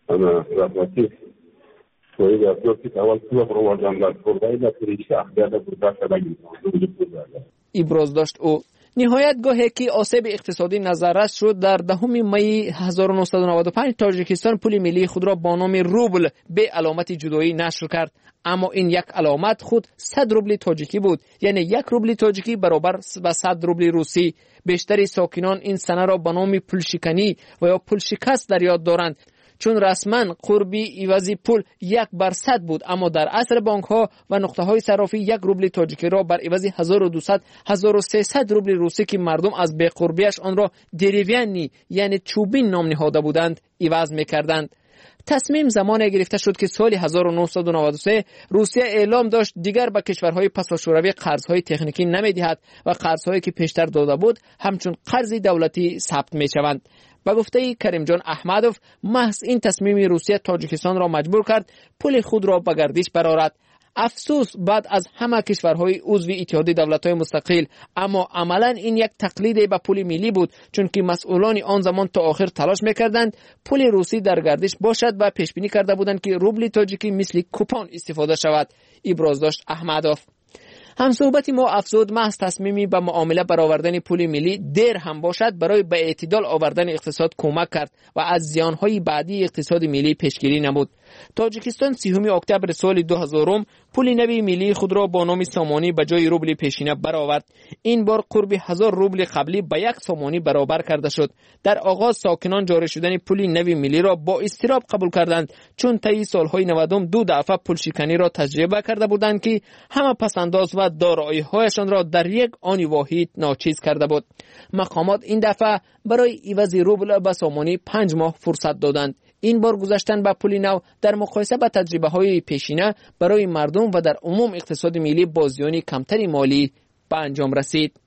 ابراز داشت او. نهایت گاهی که آسیب اقتصادی نظررس شد در 10 می 1995 تاجیکستان پول ملی خود را با نام روبل به علامت جدایی نشر کرد، اما این یک علامت خود 100 روبل تاجیکی بود، یعنی 1 روبل تاجیکی برابر با 100 روبل روسی. بیشتر ساکنان این سنه را به نام پول شکنی و یا پول شکست در یاد دارند، چون رسما قربی عوضی پول 1/100 بود، اما در عصر بانک ها و نقطه های صرافی 1 روبل تاجیکی را بر عوض 1200 1300 روبل روسی که مردم از بی قربیش آن را دریوینی یعنی چوبین نام نهاده بودند عوض می‌کردند. تصمیم زمانی گرفته شد که سال 1993 روسیه اعلام داشت دیگر به کشورهای پساشوروی قرضهای تکنیکی نمی‌دهد و قرضهایی که پیشتر داده بود همچون قرض دولتی ثبت می‌شوند. با گفته کریم جان احمدوف محض این تصمیم روسیه تاجیکستان را مجبور کرد پول خود را به گردش برآورد. افسوس بعد از همه کشورهای عضو اتحادیه دولت‌های مستقل، اما عملاً این یک تقلید به پول ملی بود، چون که مسئولان آن زمان تا آخر تلاش می‌کردند پول روسی در گردش باشد و پیش بینی کرده بودند که روبل تاجیکی مثل کوپون استفاده شود. ابراز داشت احمدوف. همصحبت ما افزود محض تصمیمی به معامله برآوردن پول ملی دیر هم باشد برای به اعتدال آوردن اقتصاد کمک کرد و از زیانهای بعدی اقتصاد ملی پیشگیری نمود. تاجیکستان 30 اکتبر سال 2000 پول نوی ملی خود را با نام سامانی به جای روبل پیشینه برآورد. این بار قرب 1000 روبل قبلی به 1 سامانی برابر کرده شد. در آغاز ساکنان جاری شدن پول نوی ملی را با اضطراب قبول کردند، چون طی سالهای 90 2 دفعه پول شکنی را تجربه کرده بودند که همه پسنداز و دارایی‌هایشان را در یک آن واحد ناچیز کرده بود. مقامات این دفعه برای عوض روبل به سامانی 5 ماه فرصت دادند. این بار گذاشتن به پول نو در مقایسه با تجربه‌های پیشینه برای مردم و در عموم اقتصاد ملی با زیان کمتری مالی به انجام رسید.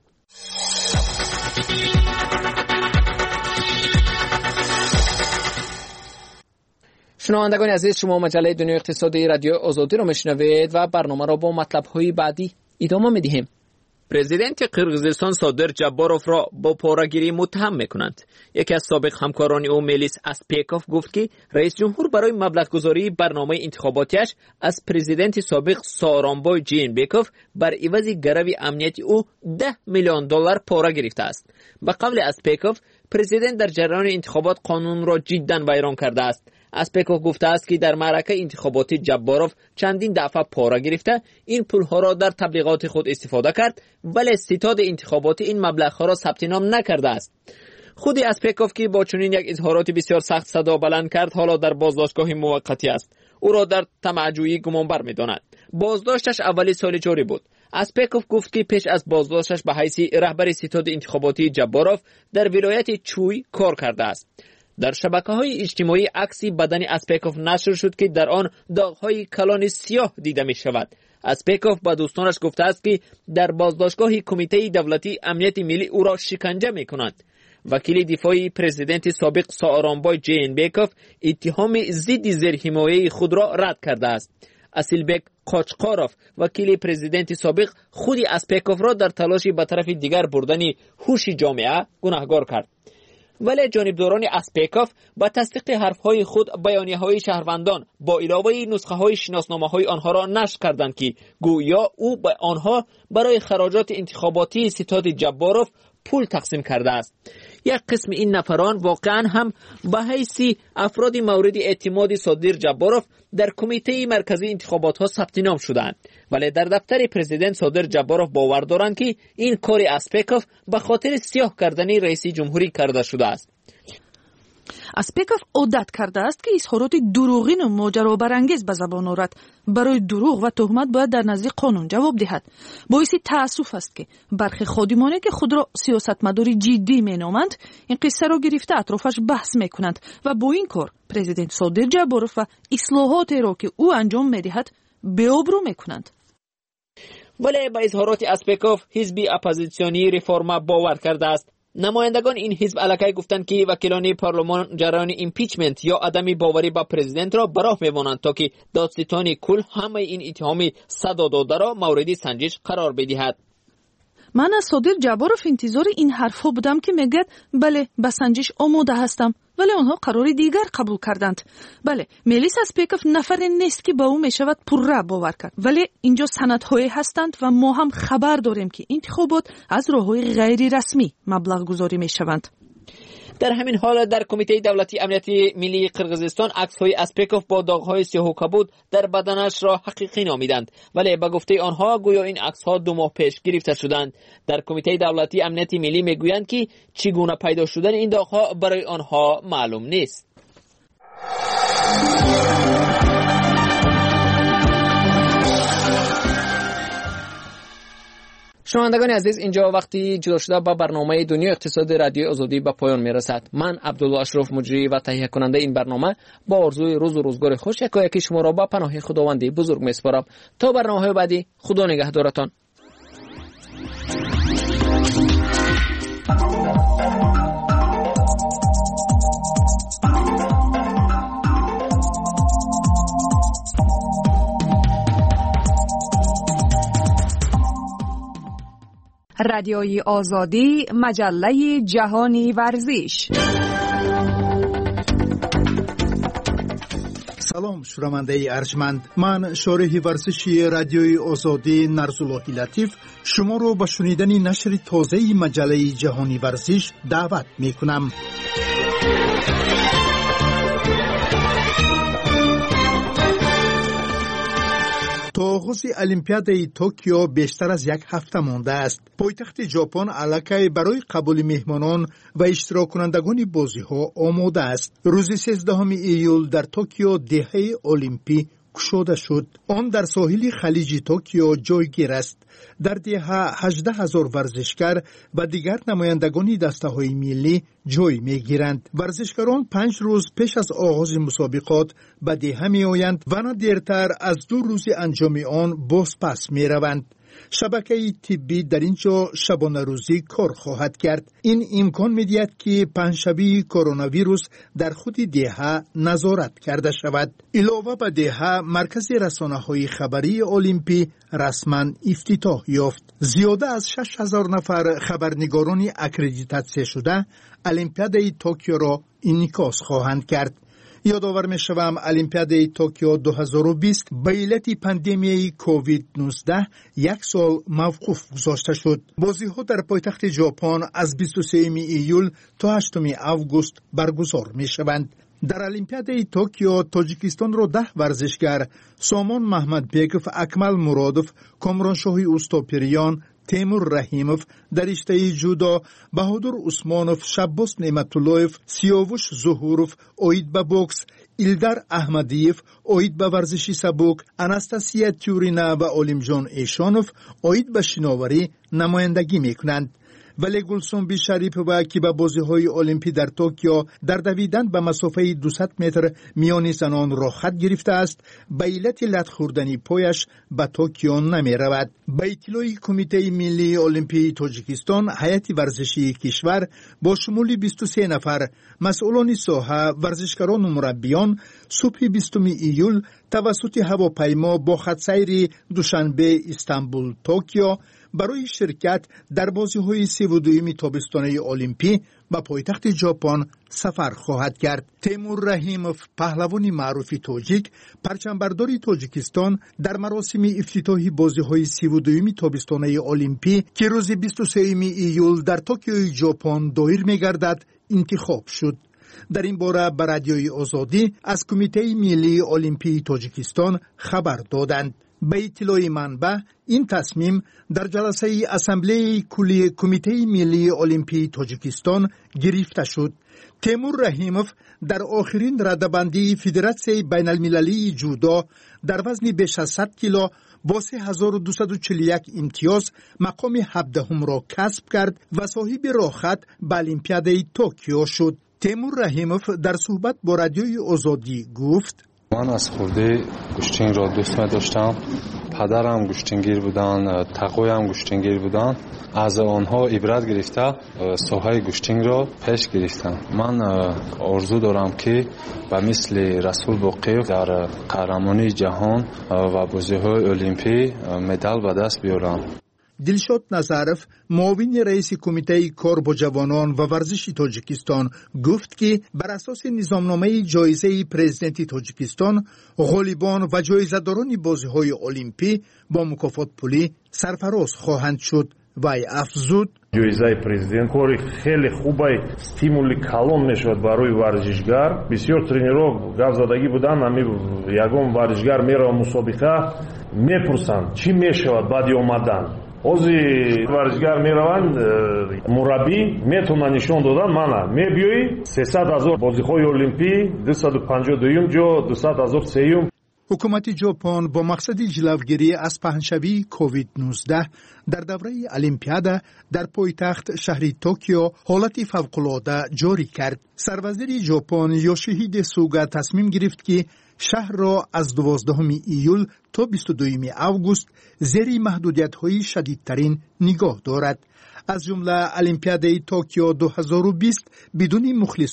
شنوندگان عزیز، شما مجله دنیای اقتصادی رادیو آزادی را میشنوید و برنامه را با مطلب‌های بعدی ادامه می‌دهیم. پرزیدنت قرقیزستان صادر جباروف را با پاره‌گیری متهم می‌کنند. یکی از سابق همکاران او میلیس اسپیکوف گفت که رئیس جمهور برای مبلغ‌گذاری برنامه انتخاباتیش از پرزیدنت سابق سارانبای جینبکوف بر عوض گروی امنیتی او $10 میلیون پاره گرفته است. به قول اسپیکوف، پرزیدنت در جریان انتخابات قانون را جداً ویران کرده است. اسپیکوف گفته است که در معرکه انتخاباتی جباروف چندین دفعه پاره گرفته این پولها را در تبلیغات خود استفاده کرد، ولی ستاد انتخاباتی این مبلغ‌ها را ثبت نام نکرده است. خود اسپیکوف که با چنین یک اظهارات بسیار سخت صدا بلند کرد، حالا در بازداشتگاه موقتی است. او را در طمع‌جویی گمانبر می‌داند. بازداشتش اولی سال جاری بود. اسپیکوف گفت که پیش از بازداشتش به حیث رهبر ستاد انتخاباتی جباروف در ولایت چوی کار کرده است. در شبکه‌های اجتماعی عکسی بدن اسپیکوف نشر شد که در آن داغ‌های کلان سیاه دیده می‌شود. اسپیکوف با دوستانش گفته است که در بازداشتگاه کمیته دولتی امنیت ملی او را شکنجه می‌کنند. وکیل دفاعی پرزیدنت سابق سارانبای جینبکوف اتهام ضد زیرحمایه خود را رد کرده است. اسیلبک قاچقاروف وکیل پرزیدنت سابق خود اسپیکوف را در تلاشی به طرف دیگر بردن هوش جامعه گناهکار کرد. ولی جانبداران اسپیکوف با تصدیق حرفهای خود بیانیه‌های شهروندان با علاوه نسخه‌های شناسنامه‌های آنها را نشر کردند که گویا او به آنها برای خراجات انتخاباتی ستاد جباروف پول تقسیم کرده است. یک قسم این نفران واقعا هم به حیث افراد مورد اعتماد صادر جباروف در کمیته مرکزی انتخابات ها ثبت نام شدند، ولی در دفتر پرزیدنت صادر جباروف باور دارند که این کار اسپیکوف به خاطر سیاه کردن رئیس جمهوری کرده شده است. اسپیکوف عادت کرده است که اظهارات دروغین و ماجرابرانگیز به زبان آورد. برای دروغ و تهمت باید در نزد قانون جواب دهد. باعث تأسف است که برخی خادمانی که خود را سیاستمداری جدی مینامند این قصه را گرفته اطرافش بحث میکنند و با این کار پرزیدنت صادر جباروف و اصلاحاتی را که او انجام میدهد بی‌آبرو میکنند. ولی با اظهارات اسپیکوف حزب اپوزیسیونی ریفورما باور کرده است. نمایندگان این حزب علاقه گفتند که وکیلان پارلمان جریان ایمپیچمنت یا عدم باوری با پرزیدنت را براه می‌مانند تا که دادستان کل همه این اتهام صدا داده را مورد سنجش قرار بدهد. من از صادر جباروف انتظار این حرفها بودم که میگد بله به سنجش آماده هستم، ولی آنها قرار دیگر قبول کردند. بله، میلیس اسپیکوف نفر نیست که با او میشود پرره باور کرد، ولی اینجا سندهایی هستند و ما هم خبر داریم که انتخابات از راه‌های غیر رسمی مبلغ گذاری میشوند. در همین حال در کمیته دولتی امنیت ملی قرقیزستان عکس‌های اسپیکوف با داغ‌های سیاه و کبود در بدنش را حقیقی نامیدند، ولی به گفته آنها گویا این عکس‌ها 2 ماه پیش گرفته شدند. در کمیته دولتی امنیت ملی میگویند که چگونه پیدا شدن این داغ‌ها برای آنها معلوم نیست. شنوندگان عزیز، اینجا وقتی جدا شده با برنامه دنیای اقتصاد رادیو آزادی به پایان میرسد. من عبدالله اشرف مجری و تهیه کننده این برنامه با آرزوی روز و روزگار خوش یکایک شما را با پناه خداوند بزرگ میسپارم. تا برنامه بعدی، خدا نگهدارتان. رادیوی آزادی، مجله جهانی ورزش. سلام شنونده ارجمند، من شارح ورزشی رادیوی آزادی نرزاللهی لطیف شما رو به شنیدن نشر تازه مجله جهانی ورزش دعوت می کنم. تا آغاز المپیادای توکیو بیشتر از یک هفته مانده است. پایتخت ژاپن الکی برای قبول مهمانان و اشتراک کنندگان بازی‌ها آماده است. روز 13 ایول در توکیو دهه المپی گشوده شد. آن در ساحل خلیج توکیو جایگیر است. در دهه 18,000 ورزشکار و دیگر نمایندگان دسته‌های ملی جای می‌گیرند. ورزشکاران 5 روز پیش از آغاز مسابقات به دهه می‌آیند و نه دیرتر از 2 روز انجام آن باز پس می‌روند. شبکه طبی در اینجا شبانه روزی کار خواهد کرد. این امکان می‌دهد که پنجشنبه کرونا ویروس در خود دهه نظارت کرده شود. علاوه بر دهه مرکز رسانه‌های خبری المپی رسما افتتاح یافت. زیاده از 6,000 نفر خبرنگاران اکریدیتاسیون شده المپیادای توکیو را انعکاس خواهند کرد. یادآور می‌شوم المپیادای توکیو 2020 به علت پاندمی کووید 19 یک سال موقوف گذاشته شد. بازی‌ها در پایتخت ژاپن از 23 ایول تا 8 آگوست برگزار می‌شوند. در المپیادای توکیو تاجیکستان را 10 ورزشکار سامان محمدبیگов، اکمل مرادov، کامرانشاهی اوستاپریان، تیمور رحیموف در رشته جودو، بهادر عثمانوف، شباس نعمتاللهیف، سیاوش ظهوروف اوید به بوکس، ایلدر احمدیف اوید به ورزش سبک، اناستاسیا تیورینا و علیمجان ایشانوف اوید به شناوری نمایندگی میکنند. ولی گلسون بیشریپووا که به بازی‌های المپی در توکیو در دویدن به مسافه 200 متر میان زنان را خط گرفته است، به علت لت خوردن پایش به توکیو نمی رود. به اطلاع کمیته ملی المپی تاجیکستان، هیئت ورزشی کشور با شمول 23 نفر مسئولان ساحه، ورزشکاران و مربیان صبح 20 ایول توسط هواپیما با خط سیر دوشنبه استانبول توکیو برای شرکت در بازی‌های 32 تابستانه المپی به پایتخت ژاپن سفر خواهد کرد. تیمور رحیموف، پهلوان معروف تاجیک، پرچمبردار تاجیکستان در مراسم افتتاحی بازی‌های 32 تابستانه المپی که روز 23 ایول در توکیو ژاپن دایر می‌گردد انتخاب شد. در این باره به رادیوی آزادی از کمیته ملی المپی تاجیکستان خبر دادند. به اطلاع منبع این تصمیم در جلسه اسامبله کلی کمیته ملی المپی تاجیکستان گرفته شد. تیمور رحیموف در آخرین رده‌بندی فدراسیون بین المللی جودو در وزن بیش از 100 کیلو با 3241 امتیاز مقام 17 را کسب کرد و صاحب راهخط به المپیادای توکیو شد. تیمور رحیموف در صحبت با رادیوی آزادی گفت: من از خورده گوشتنگ را دوست داشتم. پدرم گوشتنگیر بودن، تقویم گوشتنگیر بودن. از آنها عبرت گرفته ساحه گوشتنگ را پیش گرفتم. من آرزو دارم که به مثل رسول باقیف در قهرمانی جهان و بازی‌های المپی مدال به دست بیارم. دلشاد نظرف، معاون رئیس کمیته کار با جوانان و ورزش تاجیکستان گفت که بر اساس نظامنامه جایزه پرزیدنت تاجیکستان، غالبان و جایزه‌داران بازی‌های المپی با مکافات پولی سرفراز خواهند شد. وای افزود: جایزه پرزیدنت کاری خیلی خوبه، стимули کلان میشود برای ورزشگر. بسیار ترینرها گفت بودن امی یگان ورزشگر میره مسابقه میپرسند چی میشود بعد آمدن. اوزی ورزشگر میروند مربی میتونه نشون دادن مانا میبیوی 300,000 بازی‌های المپی 252 جا 200,000 حکومت ژاپن با مقصد جلوگیری از پهنشوی کووید 19 در دوره المپیادا در پایتخت شهر توکیو حالت فوق‌العاده جاری کرد. سروزیر ژاپن یوشیهیده سوگا تصمیم گرفت که شهر را از 12 ایول تا 22 آگوست زیر محدودیت‌های شدیدترین نگاه دارد. از جمله المپیادای توکیو 2020 بدون مخلصان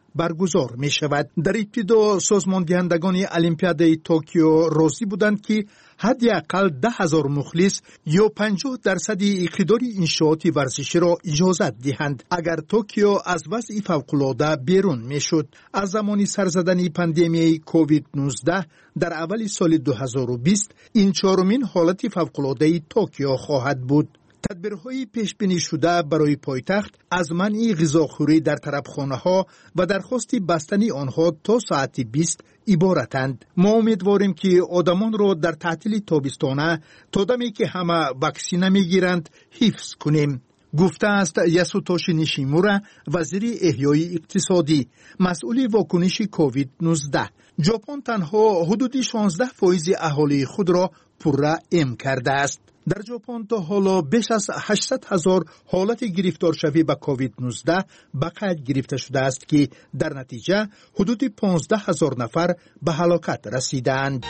برگزار می شود. در ابتدا سازمان دهندگان المپیادای توکیو راضی بودند که حداقل 10,000 مخلص یا 50% اقتدار انشاءات ورزشی را اجازت دهند اگر توکیو از وضع فوق‌العاده بیرون میشد. از زمان سر زدن پاندمی کووید 19 در اول سال 2020 این چهارمین حالت فوق‌العاده توکیو خواهد بود. تدبیرهای پیش بینی شده برای پایتخت از منع غذاخوری در طرفخانه‌ها و درخواست بستن آنها تا ساعت 20 عبارتند. ما امیدواریم که آدمان را در تعطیل تابستانه تا دمی که همه واکسینه میگیرند حفظ کنیم. گفته است یاسوتوشی نیشیمورا، وزیر احیای اقتصادی مسئول واکنش کووید 19. ژاپن تنها حدود 16% اهالی خود را پررأی کرده است. در ژاپن تا حالا بیش از 800,000 حالت گرفتار شوی به کووید 19 به قید گرفته شده است که در نتیجه حدود 15,000 نفر به هلاکت رسیدند.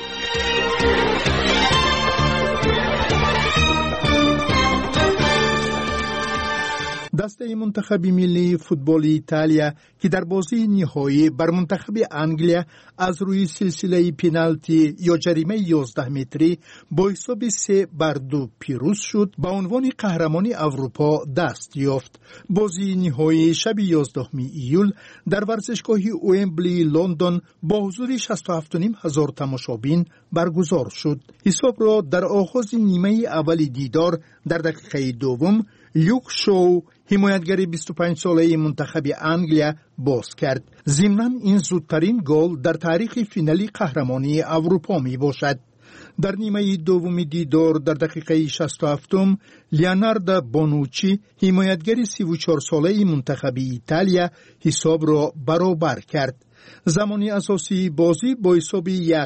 دسته منتخب ملی فوتبال ایتالیا که در بازی نهایی بر منتخب انگلیا از روی سلسله پنالتی یا جریمه 11 متری با حساب 3-2 پیروز شد، با عنوان قهرمان اروپا دست یافت. بازی نهایی شب 11 ایول در ورزشگاه ومبلی لندن با حضور 67,500 تماشابین برگزار شد. حساب را در آغاز نیمه اول دیدار در دقیقه دوم لیوک شو، حمایتگر 25 ساله منتخب انگلیا، باز کرد. ضمناً این زودترین گل در تاریخ فینالی قهرمانی اروپا می باشد. در نیمه دوم دیدار در دقیقه 67 لیوناردو بونوچی، حمایتگر 34 ساله منتخب ایتالیا، حساب را برابر کرد. زمان اساسی بازی با حساب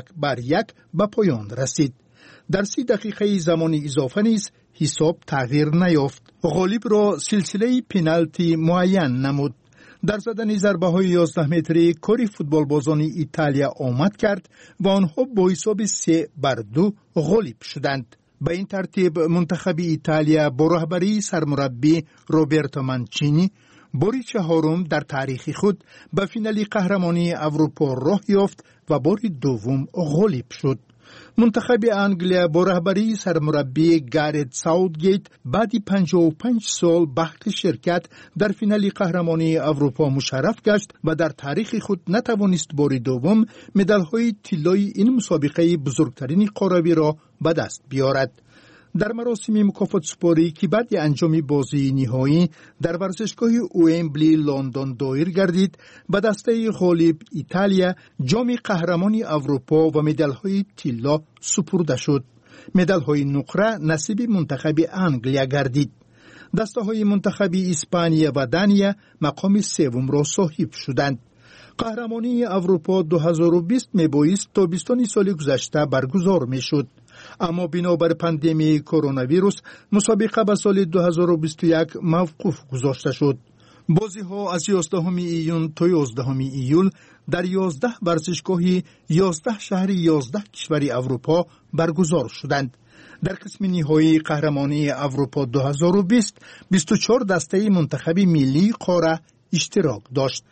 1-1 به پایان رسید. در 30 دقیقه زمان اضافه نیز حساب تغییر نیافت. غالب را سلسله پنالتی معین نمود. در زدن ضربه های 11 متری کاری فوتبال بازان ایتالیا آمد کرد و آنها با حساب 3-2 غالب شدند. به این ترتیب منتخب ایتالیا با رهبری سرمربی روبرتو مانچینی باری چهارم در تاریخ خود به فینال قهرمانی اروپا راه یافت و باری دوم غالب شد. منتخب انگلیا با رهبری سرمربی گارت ساوتگیت بعد 55 سال به حق شرکت در فینال قهرمانی اروپا مشرف گشت و در تاریخ خود نتوانست بار دوم مدال‌های طلایی این مسابقه بزرگترین قاره‌ای را به دست بیارد. در مراسم مکافات سپاری که بعد انجام بازی نهایی در ورزشگاه ومبلی لندن دایر گردید، به دسته غالب ایتالیا جام قهرمانی اروپا و مدال‌های طلا سپرده شد. مدال‌های نقره نصیب منتخب انگلیا گردید. دسته‌های منتخب اسپانیا و دانیا مقام سوم را صاحب شدند. قهرمانی اروپا 2020 میبایست تابستان سال گذشته برگزار میشد، اما بنابر پاندمی کرونا ویروس مسابقه به سال 2021 موقوف گذاشته شد. بازی ها از 11 ایون تا 11 ایول در 11 ورزشگاهی 11 شهر 11 کشور اروپا برگزار شدند. در قسم نهایی قهرمانی اروپا 2020 24 دسته منتخب ملی قاره اشتراک داشت.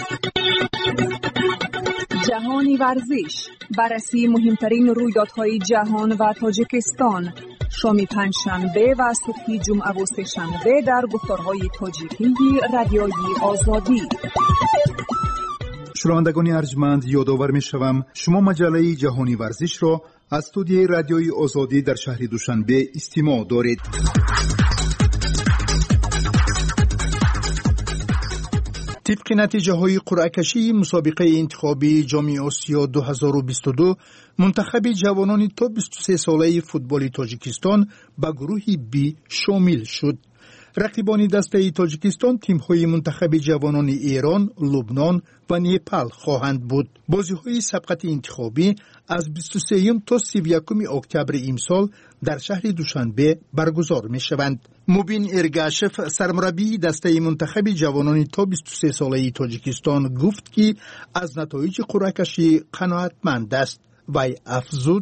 جهانی ورزش، بررسی مهمترین رویدادهای جهان و تاجیکستان، شام پنجشنبه و صبح جمعه و سه‌شنبه در گفتارهای تاجیکی رادیوی آزادی. شنوندگان ارجمند، یادآور می‌شوم شما مجله جهانی ورزش را از استودیوی رادیوی آزادی در شهر دوشنبه استماع دارید. طبق نتیجه های قرعه کشی مسابقه انتخابی جام آسیا 2022 منتخب جوانان تا 23 ساله فوتبال تاجیکستان به گروه بی شامل شد. رقیبان دسته تاجیکستان تیم‌های منتخب جوانان ایران، لبنان و نیپال خواهند بود. بازی‌های سبقت انتخابی از 23 تا 31 اکتبر امسال در شهر دوشنبه برگزار می‌شوند. مبین ارگاشف سرمربی دسته منتخب جوانان تا 23 ساله تاجیکستان گفت که از نتایج قرعه کشی قناعتمند است وی افزود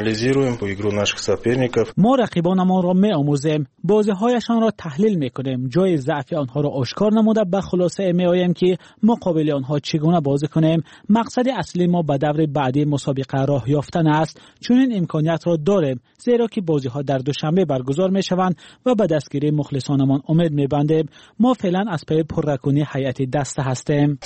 ما رقیبانمان را می‌آموزیم، بازی‌هایشان را تحلیل می‌کنیم، جای ضعف آنها را آشکار نموده به خلاصه می‌آییم که مقابل آنها چگونه بازی کنیم. مقصد اصلی ما به دور بعدی مسابقه راه یافتن است، چون این امکانیت را داریم، زیرا که بازی‌ها در دوشنبه برگزار می‌شوند و به دستگیری مخلصانمان امید می‌بندیم. ما فعلا از پی پررکنی هیئت دسته هستیم.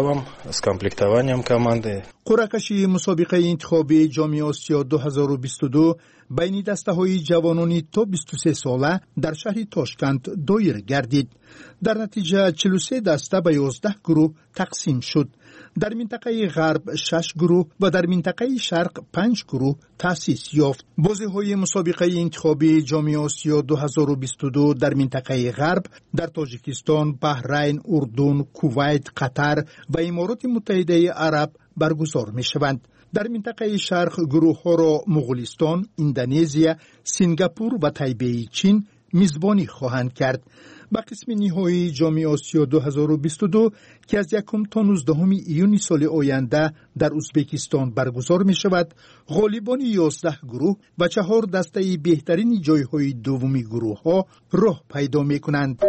قرعه کشی مسابقه انتخابی جام آسیا 2022 بین دسته‌های جوانان تا 23 ساله در شهر تاشکند دایر گردید. در نتیجه 43 دسته به 11 گروه تقسیم شد. در منطقه غرب 6 گروه و در منطقه شرق 5 گروه تأسیس یافت. بازی‌های مسابقه انتخابی جام آسیا 2022 در منطقه غرب در تاجیکستان، بحرین، اردن، کویت، قطر و امارات متحده عرب برگزار می‌شوند. در منطقه شرق گروه ها را مغولستان، اندونزیا، سنگاپور و تایپی چین میزبانی خواهند کرد. با قسم نهایی جام آسیا 2022 که از 1 تا 19 ایون سال آینده در ازبکستان برگزار می شود، غالبان 11 گروه و 4 دسته بهترین جایهای دومی گروه ها راه پیدا می کنند.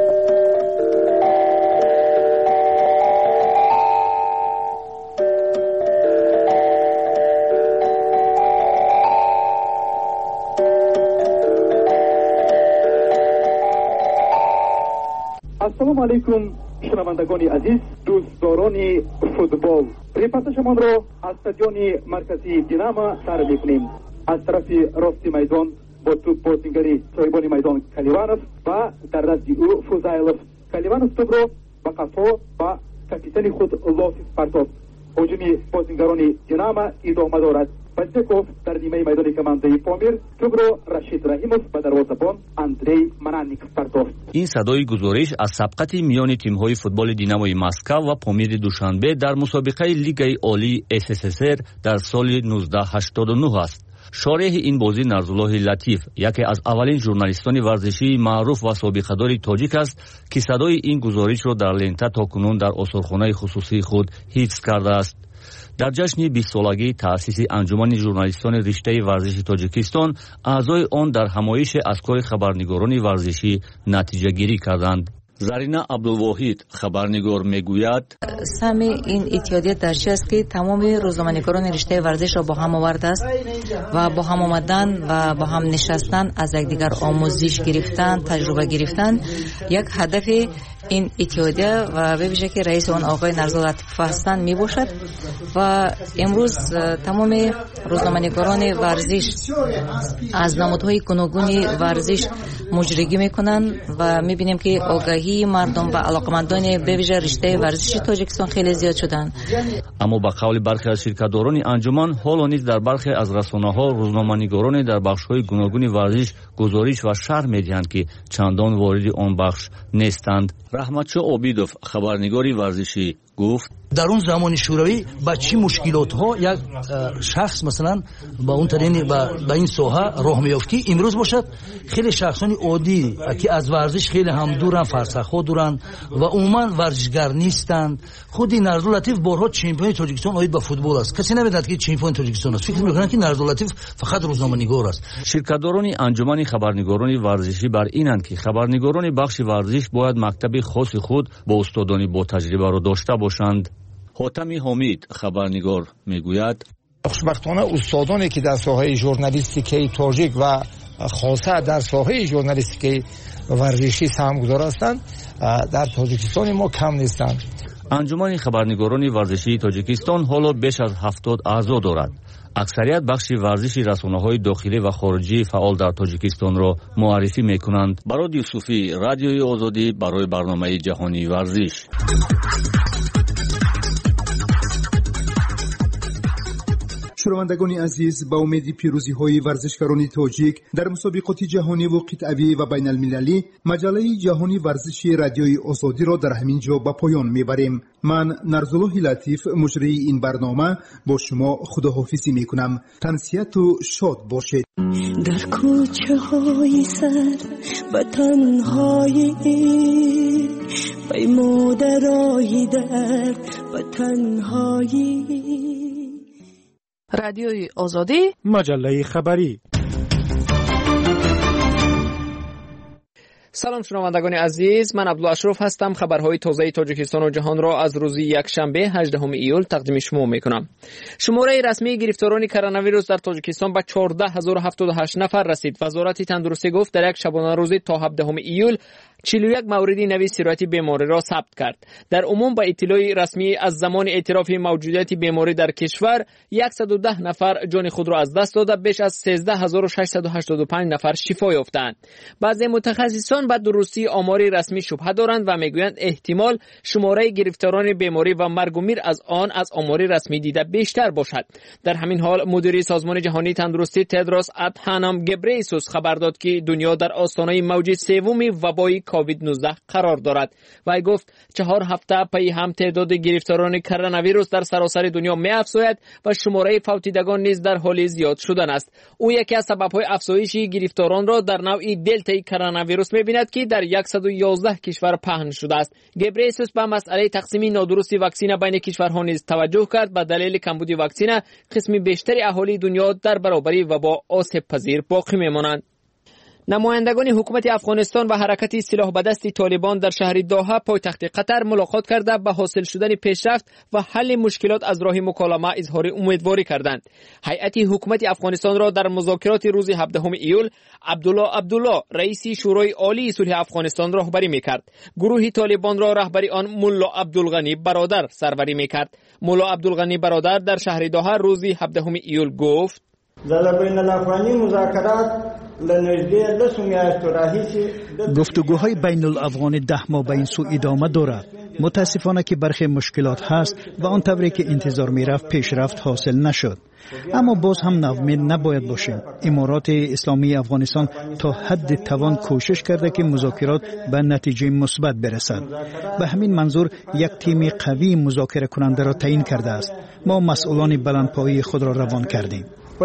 السلام علیکم شنوندگان عزیز، دوستداران فوتبال، رپورتاژمان را از استادیوم مرکزی دیناما سر می‌کنیم. از طرف راست میدان با توپ بازیگری صاحبان میدان کالیوانوف و در دست او فوزایلوف. کالیوانوف توپ را با قفا و کاپیتان خود لوسیس پرتاب. هجوم بازیگران دیناما ادامه دارد. بازیکوف در نیمه میدان کمانده پامیر توپ را رشید رحیموف و دروازه‌بان اندری منانیکوف پرتافت. این صدای گزارش از سبقت میان تیم‌های فوتبال دیناموی مسکو و پامیر دوشنبه در مسابقه لیگ عالی SSSR در سال 1989 است. شارح این بازی نرزالله لطیف، یکی از اولین ژورنالیستان ورزشی معروف و سابقه‌دار تاجیک است که صدای این گزارش را در لنته تاکنون در آثارخانه خصوصی خود حفظ کرده است. در جشن 20 سالگی تأسیس انجمن ژورنالیستان رشته ورزشی تاجیکستان، اعضای آن در همایش از کار خبرنگاران ورزشی نتیجه گیری کردند. زرینا عبدالواحد خبرنگار میگوید سهم این اتحادیه در چه است که تمام روزنامه‌نگاران رشته ورزش را با هم آورده است و با هم آمدن و با هم نشستن، از یکدیگر آموزش گرفتن، تجربه گرفتن. یک هدف این اتحادیه و به ویژه که رئیس آن آقای نرزا لطیف هستند می باشد و امروز تمام روزنامه‌نگاران ورزش از نمودهای گوناگون ورزش مجریگی میکنن و میبینیم که آگاهی مردم و علاقمندان به ویژه رشته ورزشی تاجیکستان خیلی زیاد شدن. اما به قول برخی از شرکت‌داران انجمن، حالا نیز در برخی از رسانه‌ها روزنامه‌نگاران در بخش‌های گوناگون ورزش گزارش و شرح می‌دهند که چندان وارد آن بخش نیستند. رحمتشاه عابدوف خبرنگاری ورزشی گفت در اون زمان شوروی با چی مشکلات ها یک شخص مثلا با اون طریق با این ساحه راه میافت که امروز باشد خیلی شخصانی عادی که از ورزش خیلی هم دورن، فرسخ‌ها دورن و عموما ورزشگر نیستند. خودی نرزا لطیف بارها چمپیون تاجیکستان آید به فوتبال است، کسی نمیداند که چمپیون تاجیکستان است، فکر میکنند که نرزا لطیف فقط روزنامه‌نگار است. شرکت‌داران انجمن خبرنگاران ورزشی بر اینند که خبرنگاران بخش ورزش باید مکتب خاص خود با استادانی با تجربه را داشته باشند. حاتمی حامد خبرنگار میگوید خوشبختانه استادانی که در ساحه ژورنالیستیک تاجیک و خاصه در ساحه ژورنالیستیک ورزشی سهمگذار هستند در تاجیکستان ما کم نیستند. انجمن خبرنگاران ورزشی تاجیکستان حالا بیش از 70 اعضا دارد. اکثریت بخش ورزشی رسانه‌های داخلی و خارجی فعال در تاجیکستان را معرفی می‌کنند. براد یوسفی، رادیوی آزادی، برای برنامه جهانی ورزش. شنوندگان عزیز، با امید پیروزی های ورزشکاران تاجیک در مسابقات جهانی و قطعی و بین المللی، مجله جهانی ورزشی رادیوی آزادی را در همین جا به پایان میبریم. من نرزالله لطیف مجری این برنامه با شما خداحافظی میکنم. تنسیت و شاد باشید. در کوچه های سر و تنهایی پیموده راهی در و تنهایی رادیوی آزادی، مجله خبری. سلام شنوندگان عزیز، من عبدالله اشرف هستم. خبرهای تازه تاجیکستان و جهان را از روز یکشنبه 18 ایول تقدیم شما میکنم. شماره رسمی گرفتاران کرونا ویروس در تاجیکستان به 14078 نفر رسید. وزارت تندرستی گفت در یک شبانه روزی تا 17 ایول 41 موردی نوی سرایت بیماری را ثبت کرد. در عموم با اطلاع رسمی از زمان اعتراف موجودیت بیماری در کشور 110 نفر جان خود را از دست داده، بیش از 13685 نفر شفا یافتند. بعضی متخصصان به درستی آمار رسمی شبهه دارند و میگویند احتمال شماره گرفتاران بیماری و مرگ و میر از آمار رسمی دیده بیشتر باشد. در همین حال مدیر سازمان جهانی تندرستی تدروس ادهانم گبریسوس خبر داد که دنیا در آستانه موج سوم وبای کووید 19 قرار دارد. وی گفت 4 هفته پی هم تعداد گرفتاران کرونا ویروس در سراسر دنیا می افزاید و شماره فوتیدگان نیز در حال زیاد شدن است. او یکی از سبب‌های افزایش گرفتاران را در نوع دلتا کرونا ویروس می‌بیند که در 111 کشور پهن شده است. گبریسوس به مسئله تقسیم نادرست واکسن بین کشورها نیز توجه کرد. به دلیل کمبود واکسن قسم بیشتری اهالی دنیا در برابر وبا آسیب پذیر باقی می‌مانند. نمایندگان حکومت افغانستان و حرکت سلاح به دست طالبان در شهر دوحه پایتخت قطر ملاقات کرده به حاصل شدن پیشرفت و حل مشکلات از راه مکالمه اظهار امیدواری کردند. هیئت حکومت افغانستان را در مذاکرات روز 17 ایول عبدالله رئیس شورای عالی صلح افغانستان راهبری میکرد. گروه طالبان را رهبری آن ملا عبدالغنی برادر سروری میکرد. ملا عبدالغنی برادر در شهر دوحه روز 17 ایول گفت: گفتگوهای بین الافغان 10 ماه به این سو ادامه دارد. متاسفانه که برخی مشکلات هست و آن طوری که انتظار میرفت پیشرفت حاصل نشد. اما باز هم ناامید نباید باشیم. امارات اسلامی افغانستان تا حد توان کوشش کرده که مذاکرات به نتیجه مثبت برسد. به همین منظور یک تیم قوی مذاکره کننده را تعیین کرده است. ما مسئولان بلندپایه خود را روان کردیم.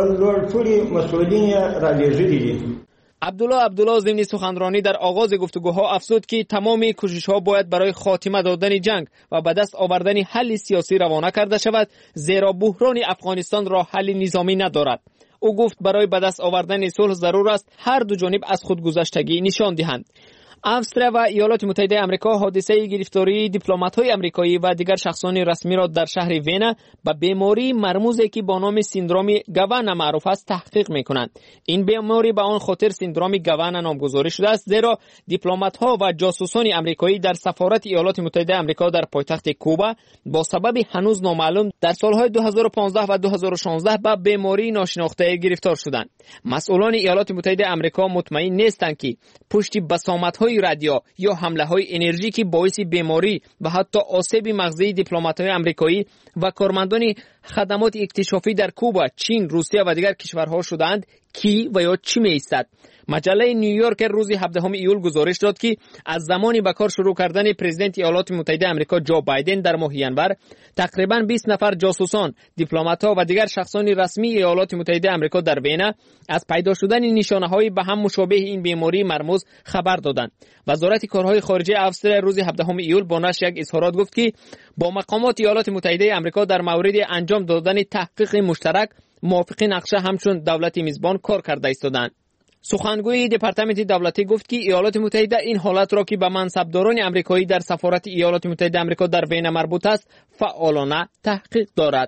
عبدالله ضمن سخنرانی در آغاز گفتگوها افزود که تمام کوشش‌ها باید برای خاتمه دادن جنگ و به دست آوردن حل سیاسی روانه کرده شود، زیرا بحران افغانستان را حل نظامی ندارد. او گفت برای به دست آوردن صلح ضرور است هر دو جانب از خودگذشتگی نشان دهند. استرالیا و ایالات متحده آمریکا حادثه گرفتاری دیپلمات‌های آمریکایی و دیگر شخصان رسمی را در شهر وینا به بیماری مرموزی که با نام سیندروم گاوانا معروف است تحقیق می‌کنند. این بیماری به آن خاطر سیندروم گاوانا نامگذاری شده است، زیرا دیپلمات‌ها و جاسوسان آمریکایی در سفارت ایالات متحده آمریکا در پایتخت کوبا با سبب هنوز نامعلوم در سال‌های 2015 و 2016 به بیماری ناشناخته گرفتار شدند. مسئولان ایالات متحده آمریکا مطمئن نیستند که پشت بسامدهای رادیو یا حمله‌های انرژی که باعث بیماری و حتی آسیب مغزی دیپلمات‌های آمریکایی و کارمندان خدمات اکتشافی در کوبا، چین، روسیه و دیگر کشورها شدند کی و یا چی می‌ایستد. مجله نیویورک روز 17 ایول گزارش داد که از زمانی به کار شروع کردن پرزیدنت ایالات متحده آمریکا جو بایدن در ماه ینور تقریباً 20 نفر جاسوسان، دیپلمات‌ها و دیگر شخصان رسمی ایالات متحده آمریکا در وینا از پیدا شدن نشانه‌های به هم مشابه این بیماری مرموز خبر دادند. وزارت کارهای خارجه استرالیا روز 17 ایول با نشر یک اظهارات گفت که با مقامات ایالات متحده آمریکا در مورد انجام دادن تحقیق مشترک موافق نقشه همچون دولت میزبان کار کرده ایستادند. سخنگوی دپارتمنت دولتی گفت که ایالات متحده این حالت را که به منصبداران آمریکایی در سفارت ایالات متحده آمریکا در وینا مربوط است فعالانه تحقیق دارد.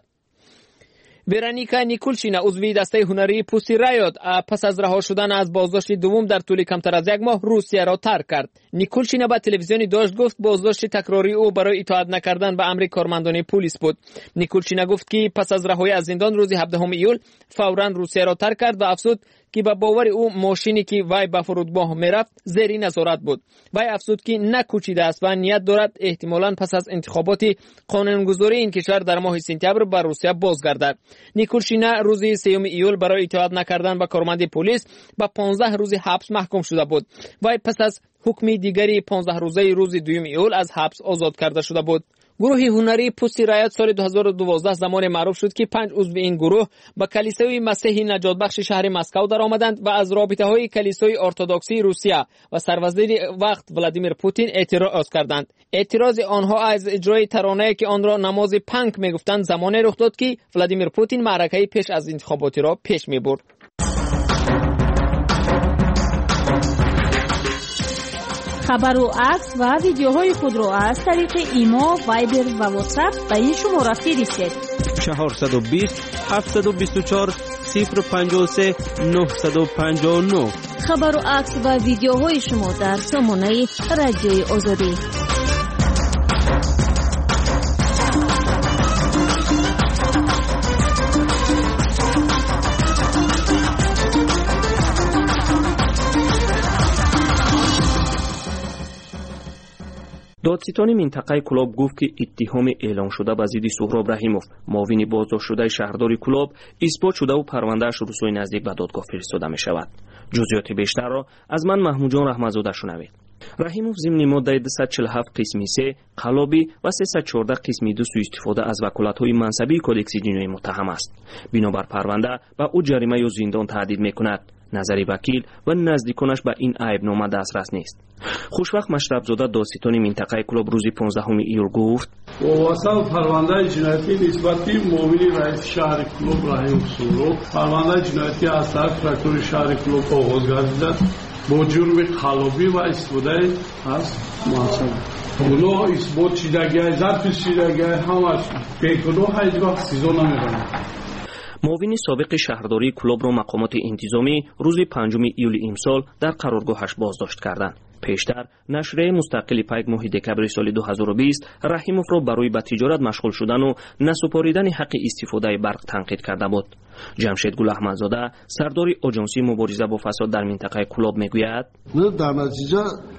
ورونیکا نیکولشینا عضو دسته هنری پوسی رایوت پس از رها شدن از بازداشت دوم در طول کمتر از یک ماه روسیه را ترک کرد. نیکولشینا به تلویزیون داشت گفت بازداشت تکراری او برای اطاعت نکردن به امر کارمندان پلیس بود. نیکولشینا گفت که پس از رهایی از زندان روز 17 ایول فوراً روسیه را ترک کرد و افزود که به باور او ماشینی که وی به فرودگاه میرفت زیر نظارت بود. وی افزود که نکوچیده است و نیت دارد احتمالاً پس از انتخابات قانونگذاری این کشور در ماه سپتامبر به روسیه بازگردد. نیکولشینا روز 3 ایول برای اطاعت نکردن به کارمند پلیس به 15 روز حبس محکوم شده بود. وی پس از حکم دیگری 15 روزه روز 2 ایول از حبس آزاد کرده شده بود. گروه هنری پوست رایت سال 2012 زمان معروف شد که 5 عضو این گروه به کلیسای مسیحی نجات بخش شهر مسکو در آمدند و از رابطه‌های کلیسای ارتدوکسی روسیه و سروزیر وقت ولادیمیر پوتین اعتراض کردند. اعتراض آنها از اجرای ترانه‌ای که آن را نماز پنک می‌گفتند زمانی رخ داد که ولادیمیر پوتین معرکه پیش از انتخاباتی را پیش می‌برد. خبر و عکس و ویدیوهای خود را از طریق ایما، وایبر و واتساپ به این شماره فرستید. 420 724 053 959. خبر و عکس و ویدیوهای شما در سامانه رادیوی آزادی. دادستان منطقه کلاب گفت که اتهام اعلام شده به ضد سهراب رحیموف معاون بازداشت شده شهرداری کلاب اثبات شده و پروندهش روزهای نزدیک به دادگاه فرستاده می شود. جزئیات بیشتر را از من محمود جان رحمتزاده شنوید. رحیموف ضمن ماده 247 قسم 3 قلابی و 314 قسم 2 سوء استفاده از وکالت‌های منصبی کودکس جنایی متهم است. بنابر پرونده به او جریمه یا زندان تهدید می‌کند. نظر وکیل و نزدیکانش به این عیبنامه دسترس نیست. خوشوقت مشرب‌زاده دادستان منطقه کلاب روز 15 ایول گفت: واسه پرونده جنایتی نسبت به معاون رئیس شهر کلاب رحیموف سهراب پرونده جنایتی از طرف پرکور شهر کلاب آغاز گردیده با جرم قلابی و استفاده از منصب. اونا اثبات شدگی ظرف شدگی همش بیگناه هیچ وقت سزا نمی‌رسد. معاون سابق شهرداری کلاب را مقامات انتظامی روز 5 ایول امسال در قرارگاهش بازداشت کردند. پیشتر نشریه مستقل پیک ماه دکبر سال 2020 رحیموف را برای به تجارت مشغول شدن و نسپاریدن حق استفاده برق تنقید کرده بود. جمشید گل احمدزاده سردار آژانسی مبارزه با فساد در منطقه کلاب میگوید: در نتیجه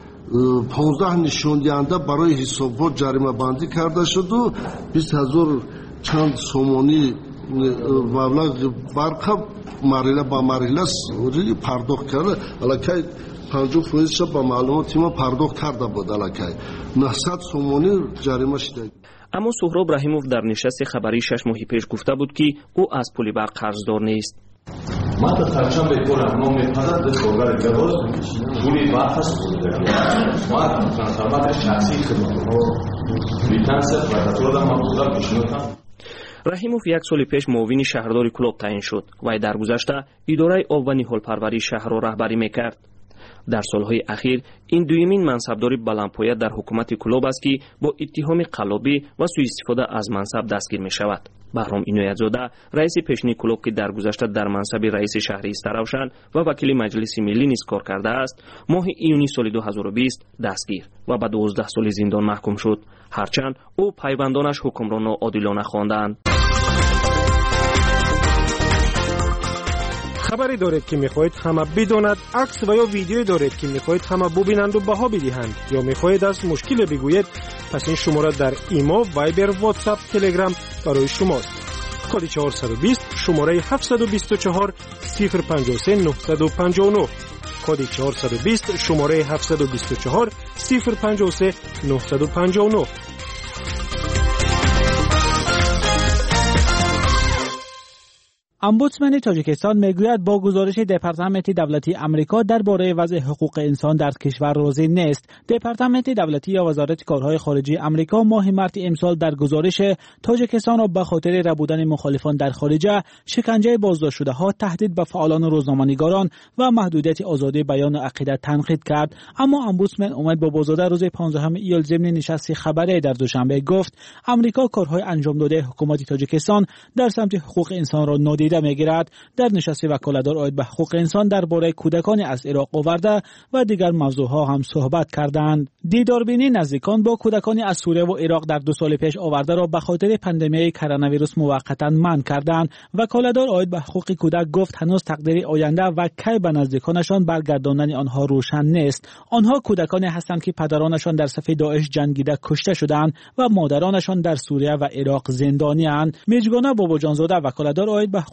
15 نشان دهنده برای حسابات جریمه بندی کرده شد و 20000 چند سومانی مبلغ برق مرحله با مرحله پرداخت کرده. الکی 50% با معلومات ما پرداخت کرده بود. الکی 900 سومانی جریمه شده. اما سهراب رحیموف در نشست خبری 6 ماه پیش گفته بود که او از پول برق قرضدار نیست. ما تا ترچم بکنم ما میپدر دست کارگر گواز پولی برق هست ما ترانسفورماتر شخصی خدمت رو بیتنسف و تطور ما بودم بشنوتم. رحیموف 1 سال پیش معاون شهرداری کلاب تعیین شد و در گذشته اداره آب و نهالپروری شهر را رهبری میکرد. در سالهای اخیر این دویمین منصبداری بلندپایه در حکومت کلاب است که با اتهام قلابی و سوء استفاده از منصب دستگیر می شود. بهرام عنایت‌زاده رئیس پیشین کلاب که در گذشته در منصب رئیس شهر استراوشن و وکیل مجلس ملی نیز کار کرده است، ماه ایونی سال 2020 دستگیر و به 12 سال زندان محکوم شد، هرچند او پیوندانش حکم را عادلانه خواندند. خبری دارید که میخواهید همه بداند، عکس و یا ویدیویی دارید که میخواهید همه ببینند و بها بدهند یا میخواهید از مشکل بگویید، پس این شماره در ایما، وایبر، واتساپ، تلگرام برای شماست. کد 420 شماره 724 053 959. کد 420 شماره 724 053 959. امبودسمن تاجیکستان میگوید با گزارش دپارتمنت دولتی آمریکا درباره وضع حقوق انسان در کشور راضی نیست. دپارتمنت دولتی یا وزارت کارهای خارجه آمریکا ماه مارس امسال در گزارش تاجیکستان را به خاطر ربودن مخالفان در خارجه، شکنجه بازداشت شده ها، تهدید به فعالان و روزنامه‌نگاران و محدودیت آزادی بیان و عقیده تنقید کرد. اما امبودسمن امید بابازاده روز 15 ایول ضمن نشست خبری در دوشنبه گفت آمریکا کارهای انجام داده حکومت تاجیکستان در سمت حقوق انسان را نادیده میگیرد. در نشست وکالتدار عاید به حقوق انسان درباره کودکان از عراق آورده و دیگر موضوعها هم صحبت کردند. دیداربینی نزدیکان با کودکان از سوریه و عراق در 2 سال پیش آورده را به خاطر پاندمی کرونا ویروس موقتا منع کردند. وکالتدار عاید به حقوق کودک گفت هنوز تقدیر آینده و کی به نزدیکانشان برگرداندن آنها روشن نیست. آنها کودکانی هستند که پدرانشان در صف داعش جنگیده کشته شدند و مادرانشان در سوریه و عراق زندانی‌اند. میجگانه باباجانزاده وکالتدار عاید به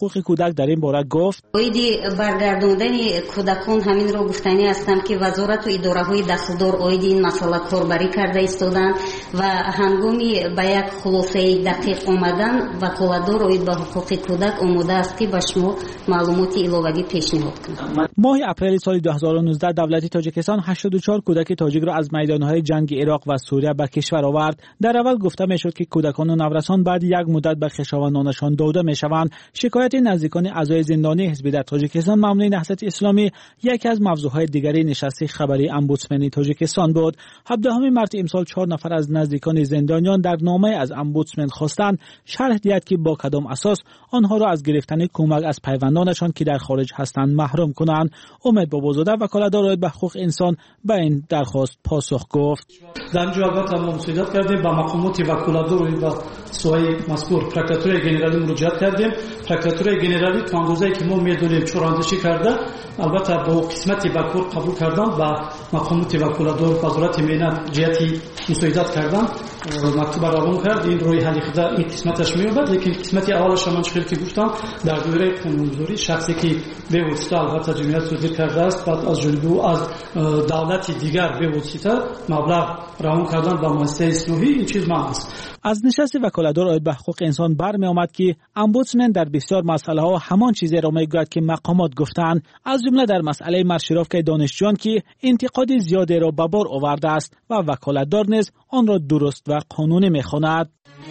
حقوق کودک در این باره گفت: اویدی برگردوندن کودکان همین رو گفتنی هستم که وزارت و اداره‌های دخلدار اویدی این مسئله کاربری کرده ایستادند و هنگامی به یک خلاصه دقیق آمدن وکالتدار اوید به حقوق کودک آماده است که به شما معلومات علاوه‌ای پیشنهاد کند. ماه اپریل سال 2019 دولت تاجیکستان 84 کودک تاجیک را از میدان‌های جنگ عراق و سوریه به کشور آورد. در اول گفته میشد که کودکان و نورسان بعد یک مدت به خویشاوندانشان داده میشوند. شکایت نزدیکان اعضای زندانی حزب در تاجیکستان مامور نهضت اسلامی یکی از موضوعهای دیگری نشست خبری امبودسمن تاجیکستان بود. 17 مارس امسال 4 نفر از نزدیکان زندانیان در نامه از امبودسمن خواستند شرح دهد که با کدام اساس آنها را از گرفتن کمک از پیوندانشان که در خارج هستند محروم کنند. امید بابازاده وکالتدار به حقوق انسان به این درخواست پاسخ گفت: در اینجا البته ما مساعدت کردیم با مقامات وکالتدار و سوای مذکور پروکراتوری گنرالی مراجعت کردیم. پروکراتوری گنرالی تو اندازه‌ای که ما میدونیم چوراندشی کرده، البته با قسمتی وکول قبول کردن و مقامات وکالتدار وزارت امنیت جهتی مساعدت کردن مکتوب روان کرد. این روی حل خدا این قسمتش میوبد، لیکن قسمتی اولش من چخیل که گفتم در دوره قانونگذاری شخصی که به واسطه البته جمعیت صادر کرده است بعد از جنبو از دولت دیگر به واسطه مبلغ روان کردن با مؤسسه اصلاحی این چیز مهم است. از نشست وکالتدار اوید به حقوق انسان برمی آمد که امبودسمن در بسیار مسئله ها همان چیزی را میگوید که مقامات گفتند، از جمله در مسئله مشرفکه دانشجویان که انتقاد زیادی را به بار آورده است و وکالتدار نیز آن را درست و قانونی میخواند.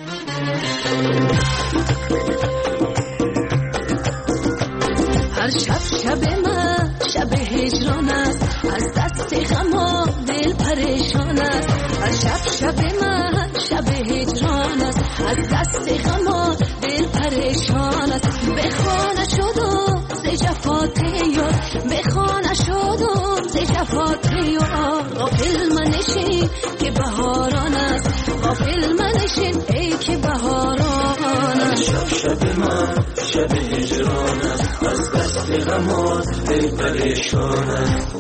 هر شب من شب هجران است، از دست غم دل پریشان است. هر شب من شب هجران است، از دست غم دل پریشان است. بخوانه شدم ز جفات یار، بخوانه شدم ز جفات یار. غافل منشین که بهاران است، غافل منشین ای که بهاران است. شب من شب هجران است، از دست غم دل پریشان است.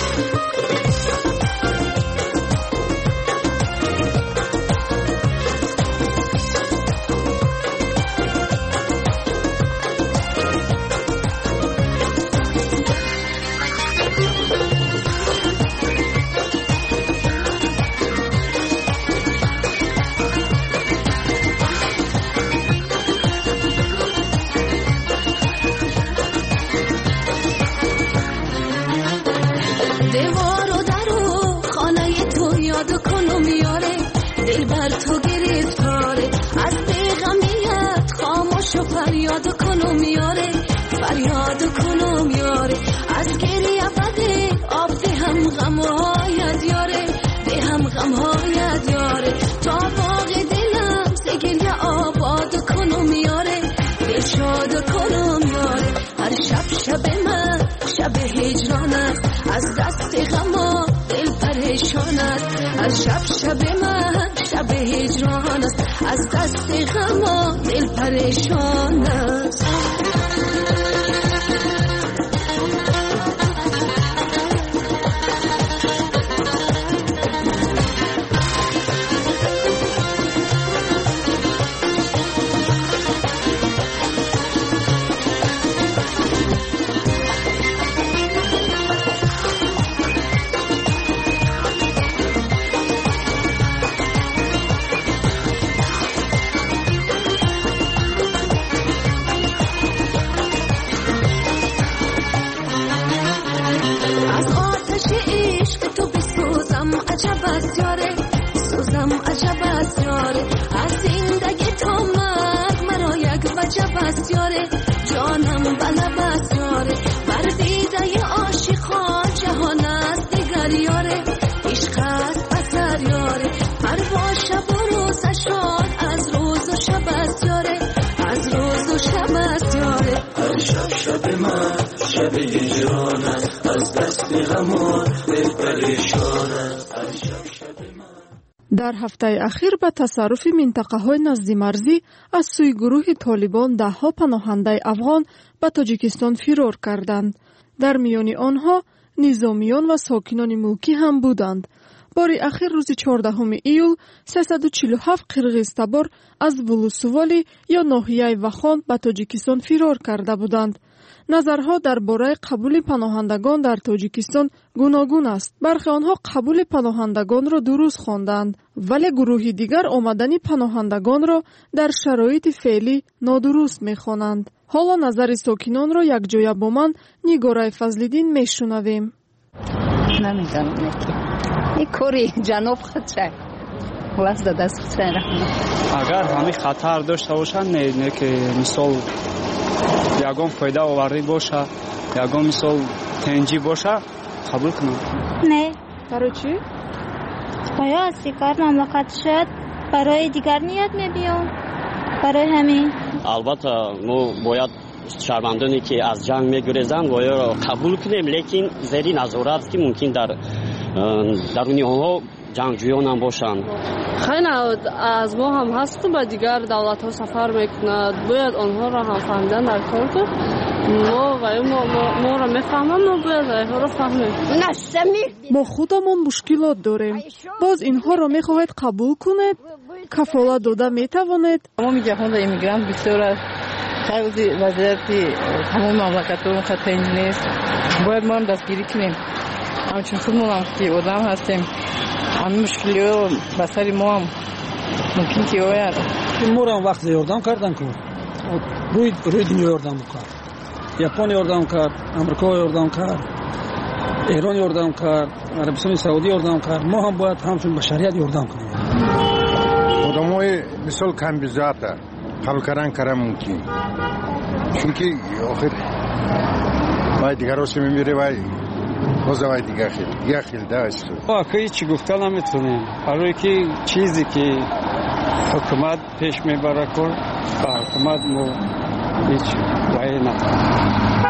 شب من شب هجران است، از دست غم دل پریشان است. در هفته اخیر به تصرف منطقه‌های نزد مرزی از سوی گروه طالبان ده‌ها پناهنده افغان به تاجیکستان فرار کردند. در میان آنها نظامیان و ساکنان ملکی هم بودند. باری اخیر روز 14 ایول 347 قرغیز تبار از ولوسوالی یا ناحیه واخان به تاجیکستان فرار کرده بودند. نظرها درباره قبول پناهندگان در تاجیکستان گوناگون است. برخی آنها قبول پناهندگان را درست خواندند، ولی گروهی دیگر آمدن پناهندگان را در شرایط فعلی نادرست می‌خوانند. حالا نظر ساکنان را یک جای با من نیگاره فضل‌الدین میشنویم. نمیدانم که این کاری جناب خودشه خلاص دست خودشه اگر همین خطر داشته باشن نه که مثال یگان فایده آوری باشه یگان مثال تنجی باشه قبول کنم. نه. برای چی؟ باید از کار مملکت شد برای دیگر نیت میبیام برای همین. البته ما باید شهروندانی که از جنگ میگریزند باید را قبول کنیم، لیکن زیر نظارت که ممکن در درون آنها جنگجویان هم باشند. خیلی از ما هم هست که به دیگر دولت ها سفر میکند، باید آنها را هم فهمیدن در کار که ما را میفهمم و باید اینها را فهمیم. ما خودمان مشکلات داریم، باز اینها را میخواهید قبول کنید؟ کفالت داده میتوانید؟ تمام جهان ایمیگرانت بسیار است، خیلی وضعیت تمام مملکت ها خطر نیست، باید ما هم دستگیری کنیم. همچون خودمون هم که آدم هستیم همین مشکلی ها بسر ما هم ممکن که آید. ما را هم وقت یاردم کردن که روی دنیا یاردم کرد، یپان یاردم کرد، امریکا یاردم کرد، ایران یاردم کرد، عربستان سعودی یاردم کرد. ما هم باید همچون بشریت یاردم کنیم. آدمای مثال کم بزاعت حل کردن ممکن، چونکه آخر باید دیگر راست میمیره باید بازه دیگه خیلی داشت. ما هیچی گفتن نمیتونیم، برای که چیزی که حکومت پیش میبره کن با حکومت ما هیچ وعی نکنیم.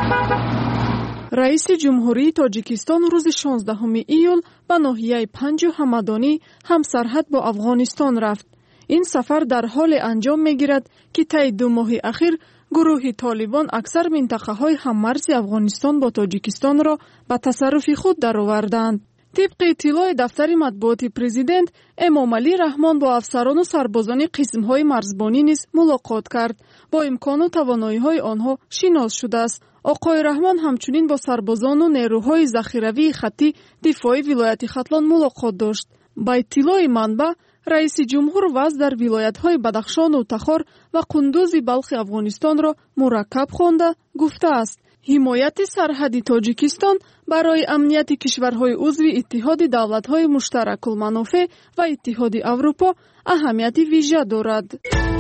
رئیس جمهوری تاجیکستان روز 16 ایول به ناحیه پنج همدانی هم سرحد با افغانستان رفت. این سفر در حال انجام میگیرد که طی 2 ماه اخیر گروه طالبان اکثر منطقه های هممرز افغانستان با تاجیکستان را به تصرف خود درآوردند. طبق اطلاع دفتر مطبوعات پرزیدنت، امام علی رحمان با افسران و سربازان قسم های مرزبانی نیز ملاقات کرد. با امکان و توانایی های آنها شناس شده است. آقای رحمان همچنین با سربازان و نیروهای ذخیروی خطی دفاعی ولایت ختلان ملاقات داشت. با اطلاع منبع، رئیس جمهور وضع در ولایت‌های بدخشان و تخار و قندوز بلخ افغانستان را مرکب خوانده گفته است حمایت سرحدی تاجیکستان برای امنیت کشورهای عضو اتحاد دولت‌های مشترک المنافع و اتحاد اروپا اهمیت ویژه دارد.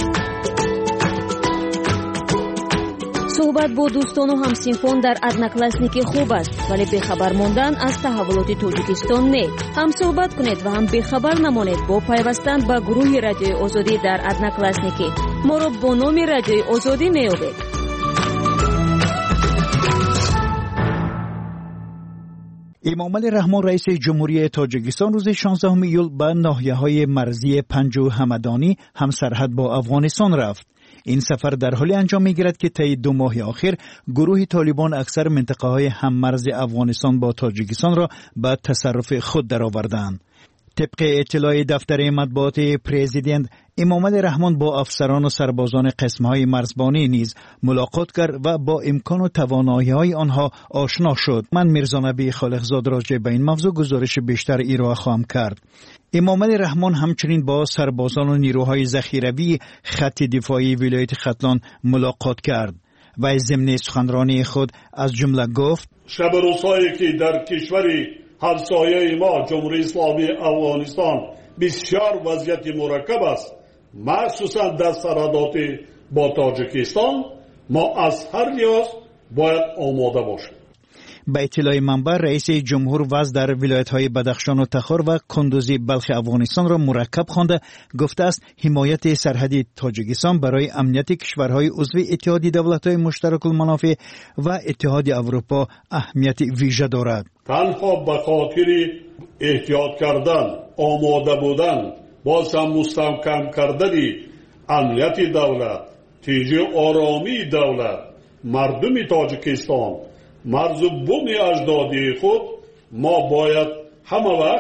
صحبت با دوستان و همسنفان در ادناکلاسنیکی خوب است، ولی بخبر ماندن از تحولات تاجیکستان نه. هم صحبت کنید و هم بخبر نمانید با پیوستن به گروه رادیوی آزادی در ادناکلاسنیکی. ما را با نام رادیوی آزادی میابید. امام علی رحمان رئیس جمهوری تاجیکستان روز 16 ایول به ناحیه‌های مرزی پنج و همدانی هم سرحد با افغانستان رفت. این سفر در حالی انجام می‌گیرد که طی 2 ماه اخیر گروه طالبان اکثر منطقه‌های هممرز افغانستان با تاجیکستان را به تصرف خود درآوردند. طبق اطلاع دفتر مطبوعات پرزیدنت، امام علی رحمان با افسران و سربازان قسم‌های مرزبانی نیز ملاقات کرد و با امکان و توانایی‌های آنها آشنا شد. من میرزا نبی خالقزاد راجع به این موضوع گزارش بیشتر ارائه خواهم کرد. امام علی رحمان همچنین با سربازان و نیروهای ذخیروی خط دفاعی ولایت ختلان ملاقات کرد و ضمن سخنرانی خود از جمله گفت: شب روزهایی که در کشوری همسایه ما جمهوری اسلامی افغانستان بسیار وضعیت مرکب است، مخصوصا در سرحدات با تاجیکستان، ما از هر لحاظ باید آماده باشیم. به اطلاع منبع، رئیس جمهور وضع در ولایت‌های بدخشان و تخار و کندوز بلخ افغانستان را مرکب خوانده گفته است حمایت سرحدی تاجیکستان برای امنیت کشورهای عضو اتحاد دولت‌های مشترک المنافع و اتحاد اروپا اهمیت ویژه دارد. تنها به خاطر احتیاط کردن، آماده بودن، باز هم مستحکم کردن امنیت دولت، تیجه آرامی دولت، مردم تاجیکستان مرز بوم اجدادی خود، ما باید همه وقت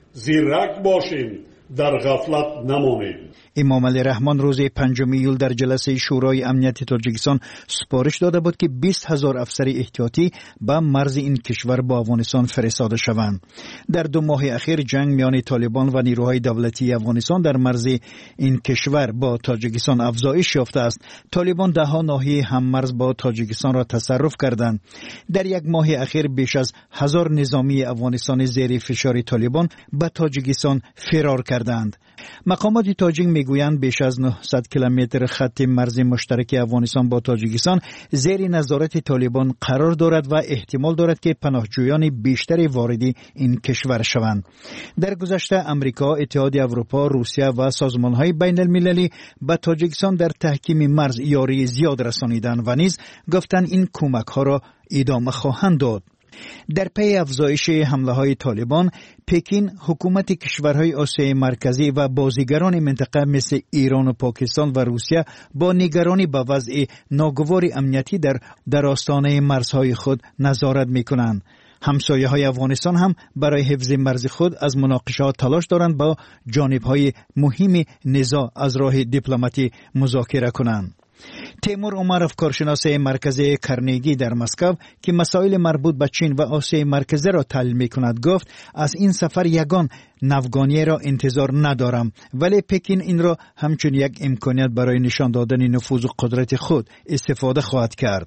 زیرک باشیم، در غفلت نمانیم. امام علی رحمان روز 5 ایول در جلسه شورای امنیت تاجیکستان سپارش داده بود که 20,000 افسر احتیاطی به مرز این کشور با افغانستان فرستاده شوند. در 2 ماه اخیر جنگ میان طالبان و نیروهای دولتی افغانستان در مرز این کشور با تاجیکستان افزایش یافته است. طالبان 10 ناحیه هممرز با تاجیکستان را تصرف کردند. در 1 ماه اخیر بیش از 1000 نظامی افغانستان زیر فشار طالبان به تاجیکستان فرار کردند. مقامات تاجیک میگویند بیش از 900 کیلومتر خط مرز مشترک افغانستان با تاجیکستان زیر نظارت طالبان قرار دارد و احتمال دارد که پناهجویان بیشتری وارد این کشور شوند. در گذشته امریکا، اتحاد اروپا، روسیه و سازمان‌های بین المللی به تاجیکستان در تحکیم مرز یاری زیاد رسانیدند و نیز گفتند این کمک‌ها را ادامه خواهند داد. در پی افزایش حمله‌های طالبان، پکین حکومت کشورهای آسیای مرکزی و بازیگران منطقه مثل ایران و پاکستان و روسیه با نگرانی به وضع ناگوار امنیتی در آستانه مرزهای خود نظارت می‌کنند. همسایه‌های افغانستان هم برای حفظ مرز خود از مناقشات تلاش دارند با جانب‌های مهم نزاع از راه دیپلماتی مذاکره کنند. تیمور عمرов کارشناس مرکز کرنیگی در مسکو که مسائل مربوط به چین و آسیای مرکزی را تحلیل می‌کند گفت از این سفر یگان نفگانی را انتظار ندارم، ولی پکین این را همچون یک امکانیت برای نشان دادن نفوذ و قدرت خود استفاده خواهد کرد.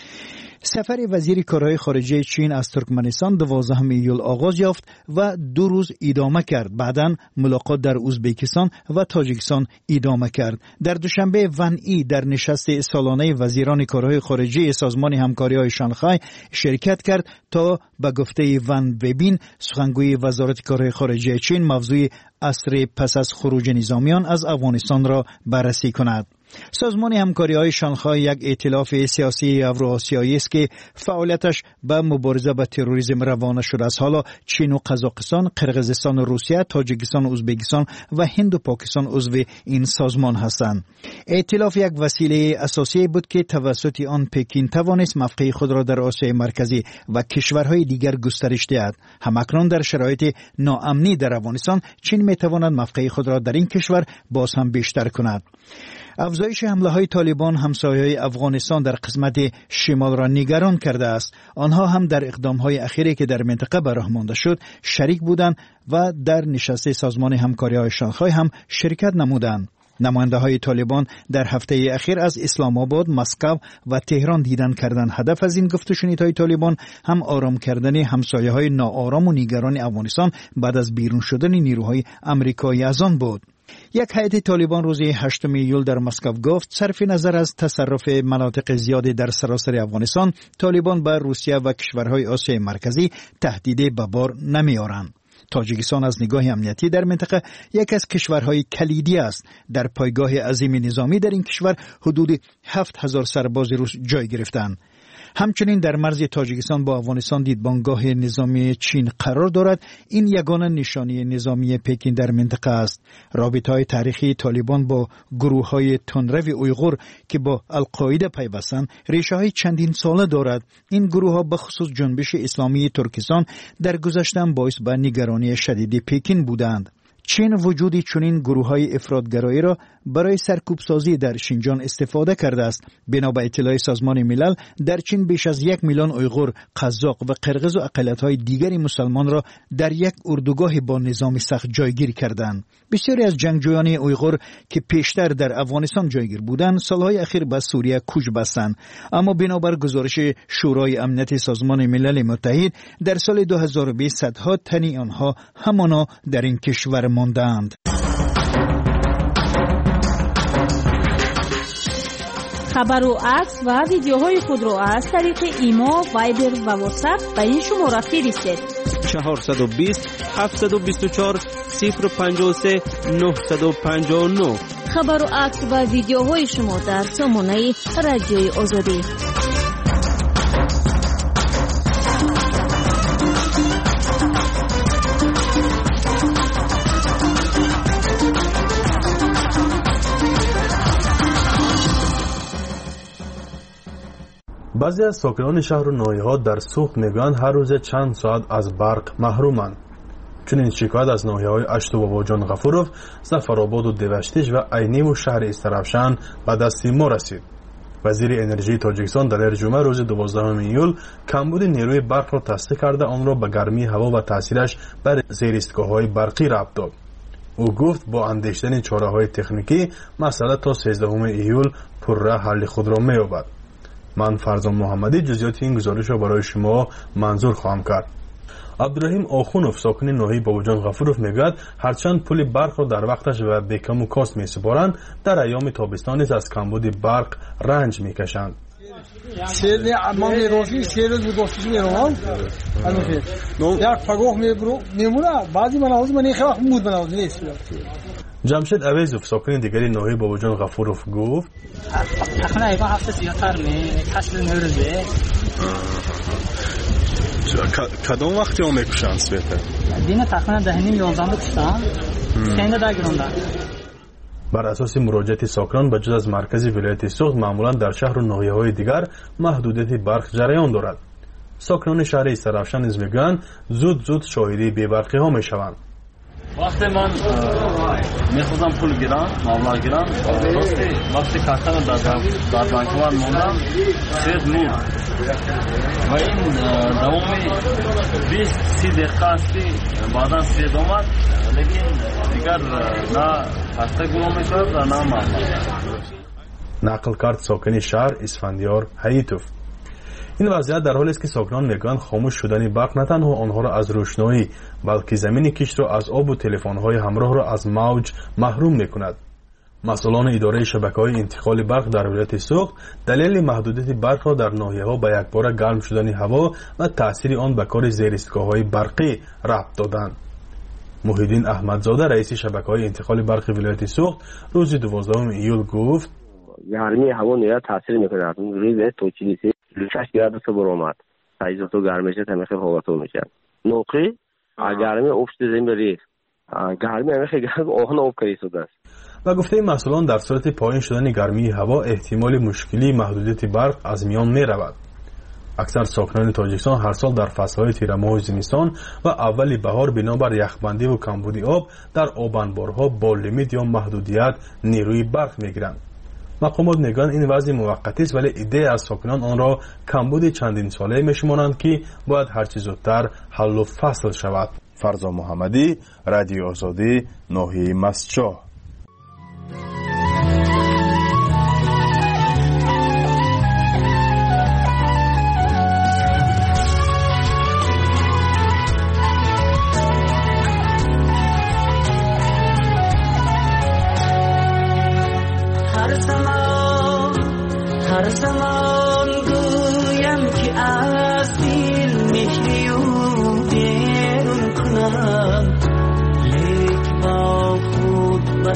سفر وزیر کارهای خارجه چین از ترکمنستان 12 ایول آغاز یافت و 2 روز ادامه کرد. بعداً ملاقات در ازبکستان و تاجیکستان ادامه کرد. در دوشنبه ون ای در نشست سالانه وزیران کارهای خارجه سازمان همکاری‌های شانگهای شرکت کرد تا به گفته ون وبین سخنگوی وزارت کارهای خارجه چین موضوع عصر پس از خروج نظامیان از افغانستان را بررسی کند. سازمان همکاری‌های شانگهای یک ائتلاف سیاسی اوراسیایی است که فعالیتش به مبارزه با تروریسم روانه شده است. حالا چین و قزاقستان، قرقیزستان و روسیه، تاجیکستان و ازبکستان و هند و پاکستان عضو این سازمان هستند. ائتلاف یک وسیله اساسی بود که توسط آن پکین توانست موقع خود را در آسیای مرکزی و کشورهای دیگر گسترش دهد. همکنون در شرایط ناامنی در افغانستان چین میتواند موقع خود را در این کشور باز هم بیشتر کند. افزایش حمله‌های طالبان همسایه‌های افغانستان در قسمت شمال را نگران کرده است. آنها هم در اقدام‌های اخیری که در منطقه به راه مانده شد شریک بودند و در نشست سازمان همکاری‌های شانگهای هم شرکت نمودند. نماینده‌های طالبان در هفته اخیر از اسلام آباد، مسکو و تهران دیدن کردند. هدف از این گفت و شنیدهای طالبان هم آرام کردن همسایه‌های ناآرام و نگران افغانستان بعد از بیرون شدن نیروهای آمریکایی از آن بود. یک هیئت طالبان روز 8 ایول در مسکو گفت صرف نظر از تصرف مناطق زیادی در سراسر افغانستان، طالبان به روسیه و کشورهای آسیای مرکزی تهدیدی به بار نمی‌آورند. تاجیکستان از نگاه امنیتی در منطقه یک از کشورهای کلیدی است. در پایگاه عظیم نظامی در این کشور حدود 7000 سرباز روس جای گرفتند. همچنین در مرز تاجیکستان با افغانستان دیدبانگاه نظامی چین قرار دارد. این یگانه نشانی نظامی پکین در منطقه است. رابطه‌های تاریخی طالبان با گروه‌های تندرو اویغور که با القاعده پیوستند ریشه‌های چندین ساله دارد. این گروه‌ها به خصوص جنبش اسلامی ترکستان در گذشته باعث به نگرانی شدید پکین بودند. چین وجود چنین گروه‌های افراطگرایی را برای سرکوبسازی در شینجان استفاده کرده است. بنا به اطلاع سازمان ملل در چین بیش از 1 میلیون اویغور، قزاق و قرقیز و اقلیت‌های دیگری مسلمان را در یک اردوگاه با نظام سخت جایگیر کردند. بسیاری از جنگجویان اویغور که پیشتر در افغانستان جایگیر بودند سالهای اخیر به سوریه کوچ بستند، اما بنابر گزارش شورای امنیت سازمان ملل متحد در سال 2020 صدها تن آنها همانا در این کشور ماندند. خبر و عکس و ویدیوهای خود را از طریق ایما، وایبر و واتساپ به این شماره فرستید: 420 724 053 959. خبر و عکس و ویدیوهای شما در سامانه رادیوی آزادی. بعضی از ساکنان شهر و ناحیه‌ها در سوخت میگویند هر روز چند ساعت از برق محرومند. چنین شکایت از ناحیه‌های اشت و باباجان غفورов، ظفرآباد و دوشتیش و عینی و شهر استرابشان به دست ما رسید. وزیر انرژی تاجیکستان در جمعه روز 12 ایول کمبود نیروی برق را تصدیق کرده آن را به گرمی هوا و تاثیرش بر زیرایستگاه‌های برقی ربط داد. او گفت با اندیشیدن چاره‌های تکنیکی مسئله تا 13 ایول پرراه حل خود را می‌یابد. من فرزان محمدی جزئیات این گزارش را برای شما منظور خواهم کرد. عبدالرحیم آخونوف ساکن ناحیه باباجان غفورov میگوید هرچند پول برق را در وقتش و بکم و کاست میسپارند، در ایام تابستان نیز از کمبود برق رنج میکشند. ما میرویم 3 روز میگفتیم میروم یک پگاه میمونه بعضی مناظر من خیلی خمود مناظر نیست. جمشید اویزوف ساکن دیگری ناحیه باباجان غفورov گفت تقریبا ایوان هفته زیادتر کسل نورزه کدام وقتی هم میکشند سویتر؟ دینه تقریبا 10:30-11 کشتن سینده در گروندن. بر اساس مراجعت ساکنان به جز از مرکز ولایت سوخت معمولا در شهر و ناحیه‌های دیگر محدودیت برق جریان دارد. ساکنان شهر استرابشان نیز میگویند زود شاهدی بی‌برقی ها میشوند. وقتی من میخواستم پول گیرم مبلغ گیرم وقتی کارتم در بانک من موندم سید مون و این دوامی 20-30 دقیقه هستی بعدا سید آمد لیکن دیگر نه کارتا گروه میشد و نه مبلغ. نقل کرد ساکن شهر اسفندیار حییتوف. این وضعیت در حالی است که ساکنان میگویند خاموش شدن برق نه تنها آنها را از روشنایی بلکه زمین کشت را از آب و تلفن‌های همراه را از موج محروم میکند. مسئولان اداره شبکه‌های انتقال برق در ولایت سوخت دلیل محدودیت برق را در ناحیه‌ها به یکباره گرم شدن هوا و تأثیر آن به کار زیرایستگاه‌های برقی ربط دادند. محیدین احمدزاده رئیس شبکه‌های انتقال برق ولایت سوخت روز 12 ایول گفت گرمی هوا نهایت تاثیر میکنه. روی توچیلی 6 گراد برآمد. سایز تو گرمش تمیخ هوا تو میشه. نوقی گرمی افت زمین بری. گرمی همیشه گرم آهن آب کاری شده است. و گفته مسئولان در صورت پایین شدن گرمی هوا احتمال مشکلی محدودیت برق از میان می رود. اکثر ساکنان تاجیکستان هر سال در فصل‌های تیره‌ماه زمستان و اول بهار بنابر یخبندی و کمبود آب در آب انبارها با لیمیت یا محدودیت نیروی برق میگیرند. مقامات میگویند این وضع موقتی است ولی ایده از ساکنان آن را کمبود چندین ساله میشمارند که باید هرچه زودتر حل و فصل شود. فرزان محمدی، رادیو آزادی، ناحیه مسجد. هر زمان گویم که اصیل مهری و بیرون کنم لیک با خود به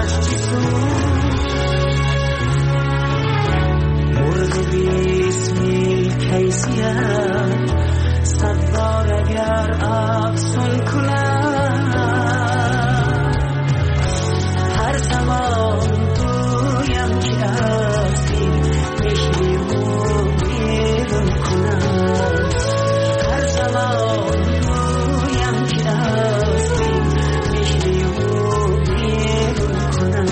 هر زمان گویم که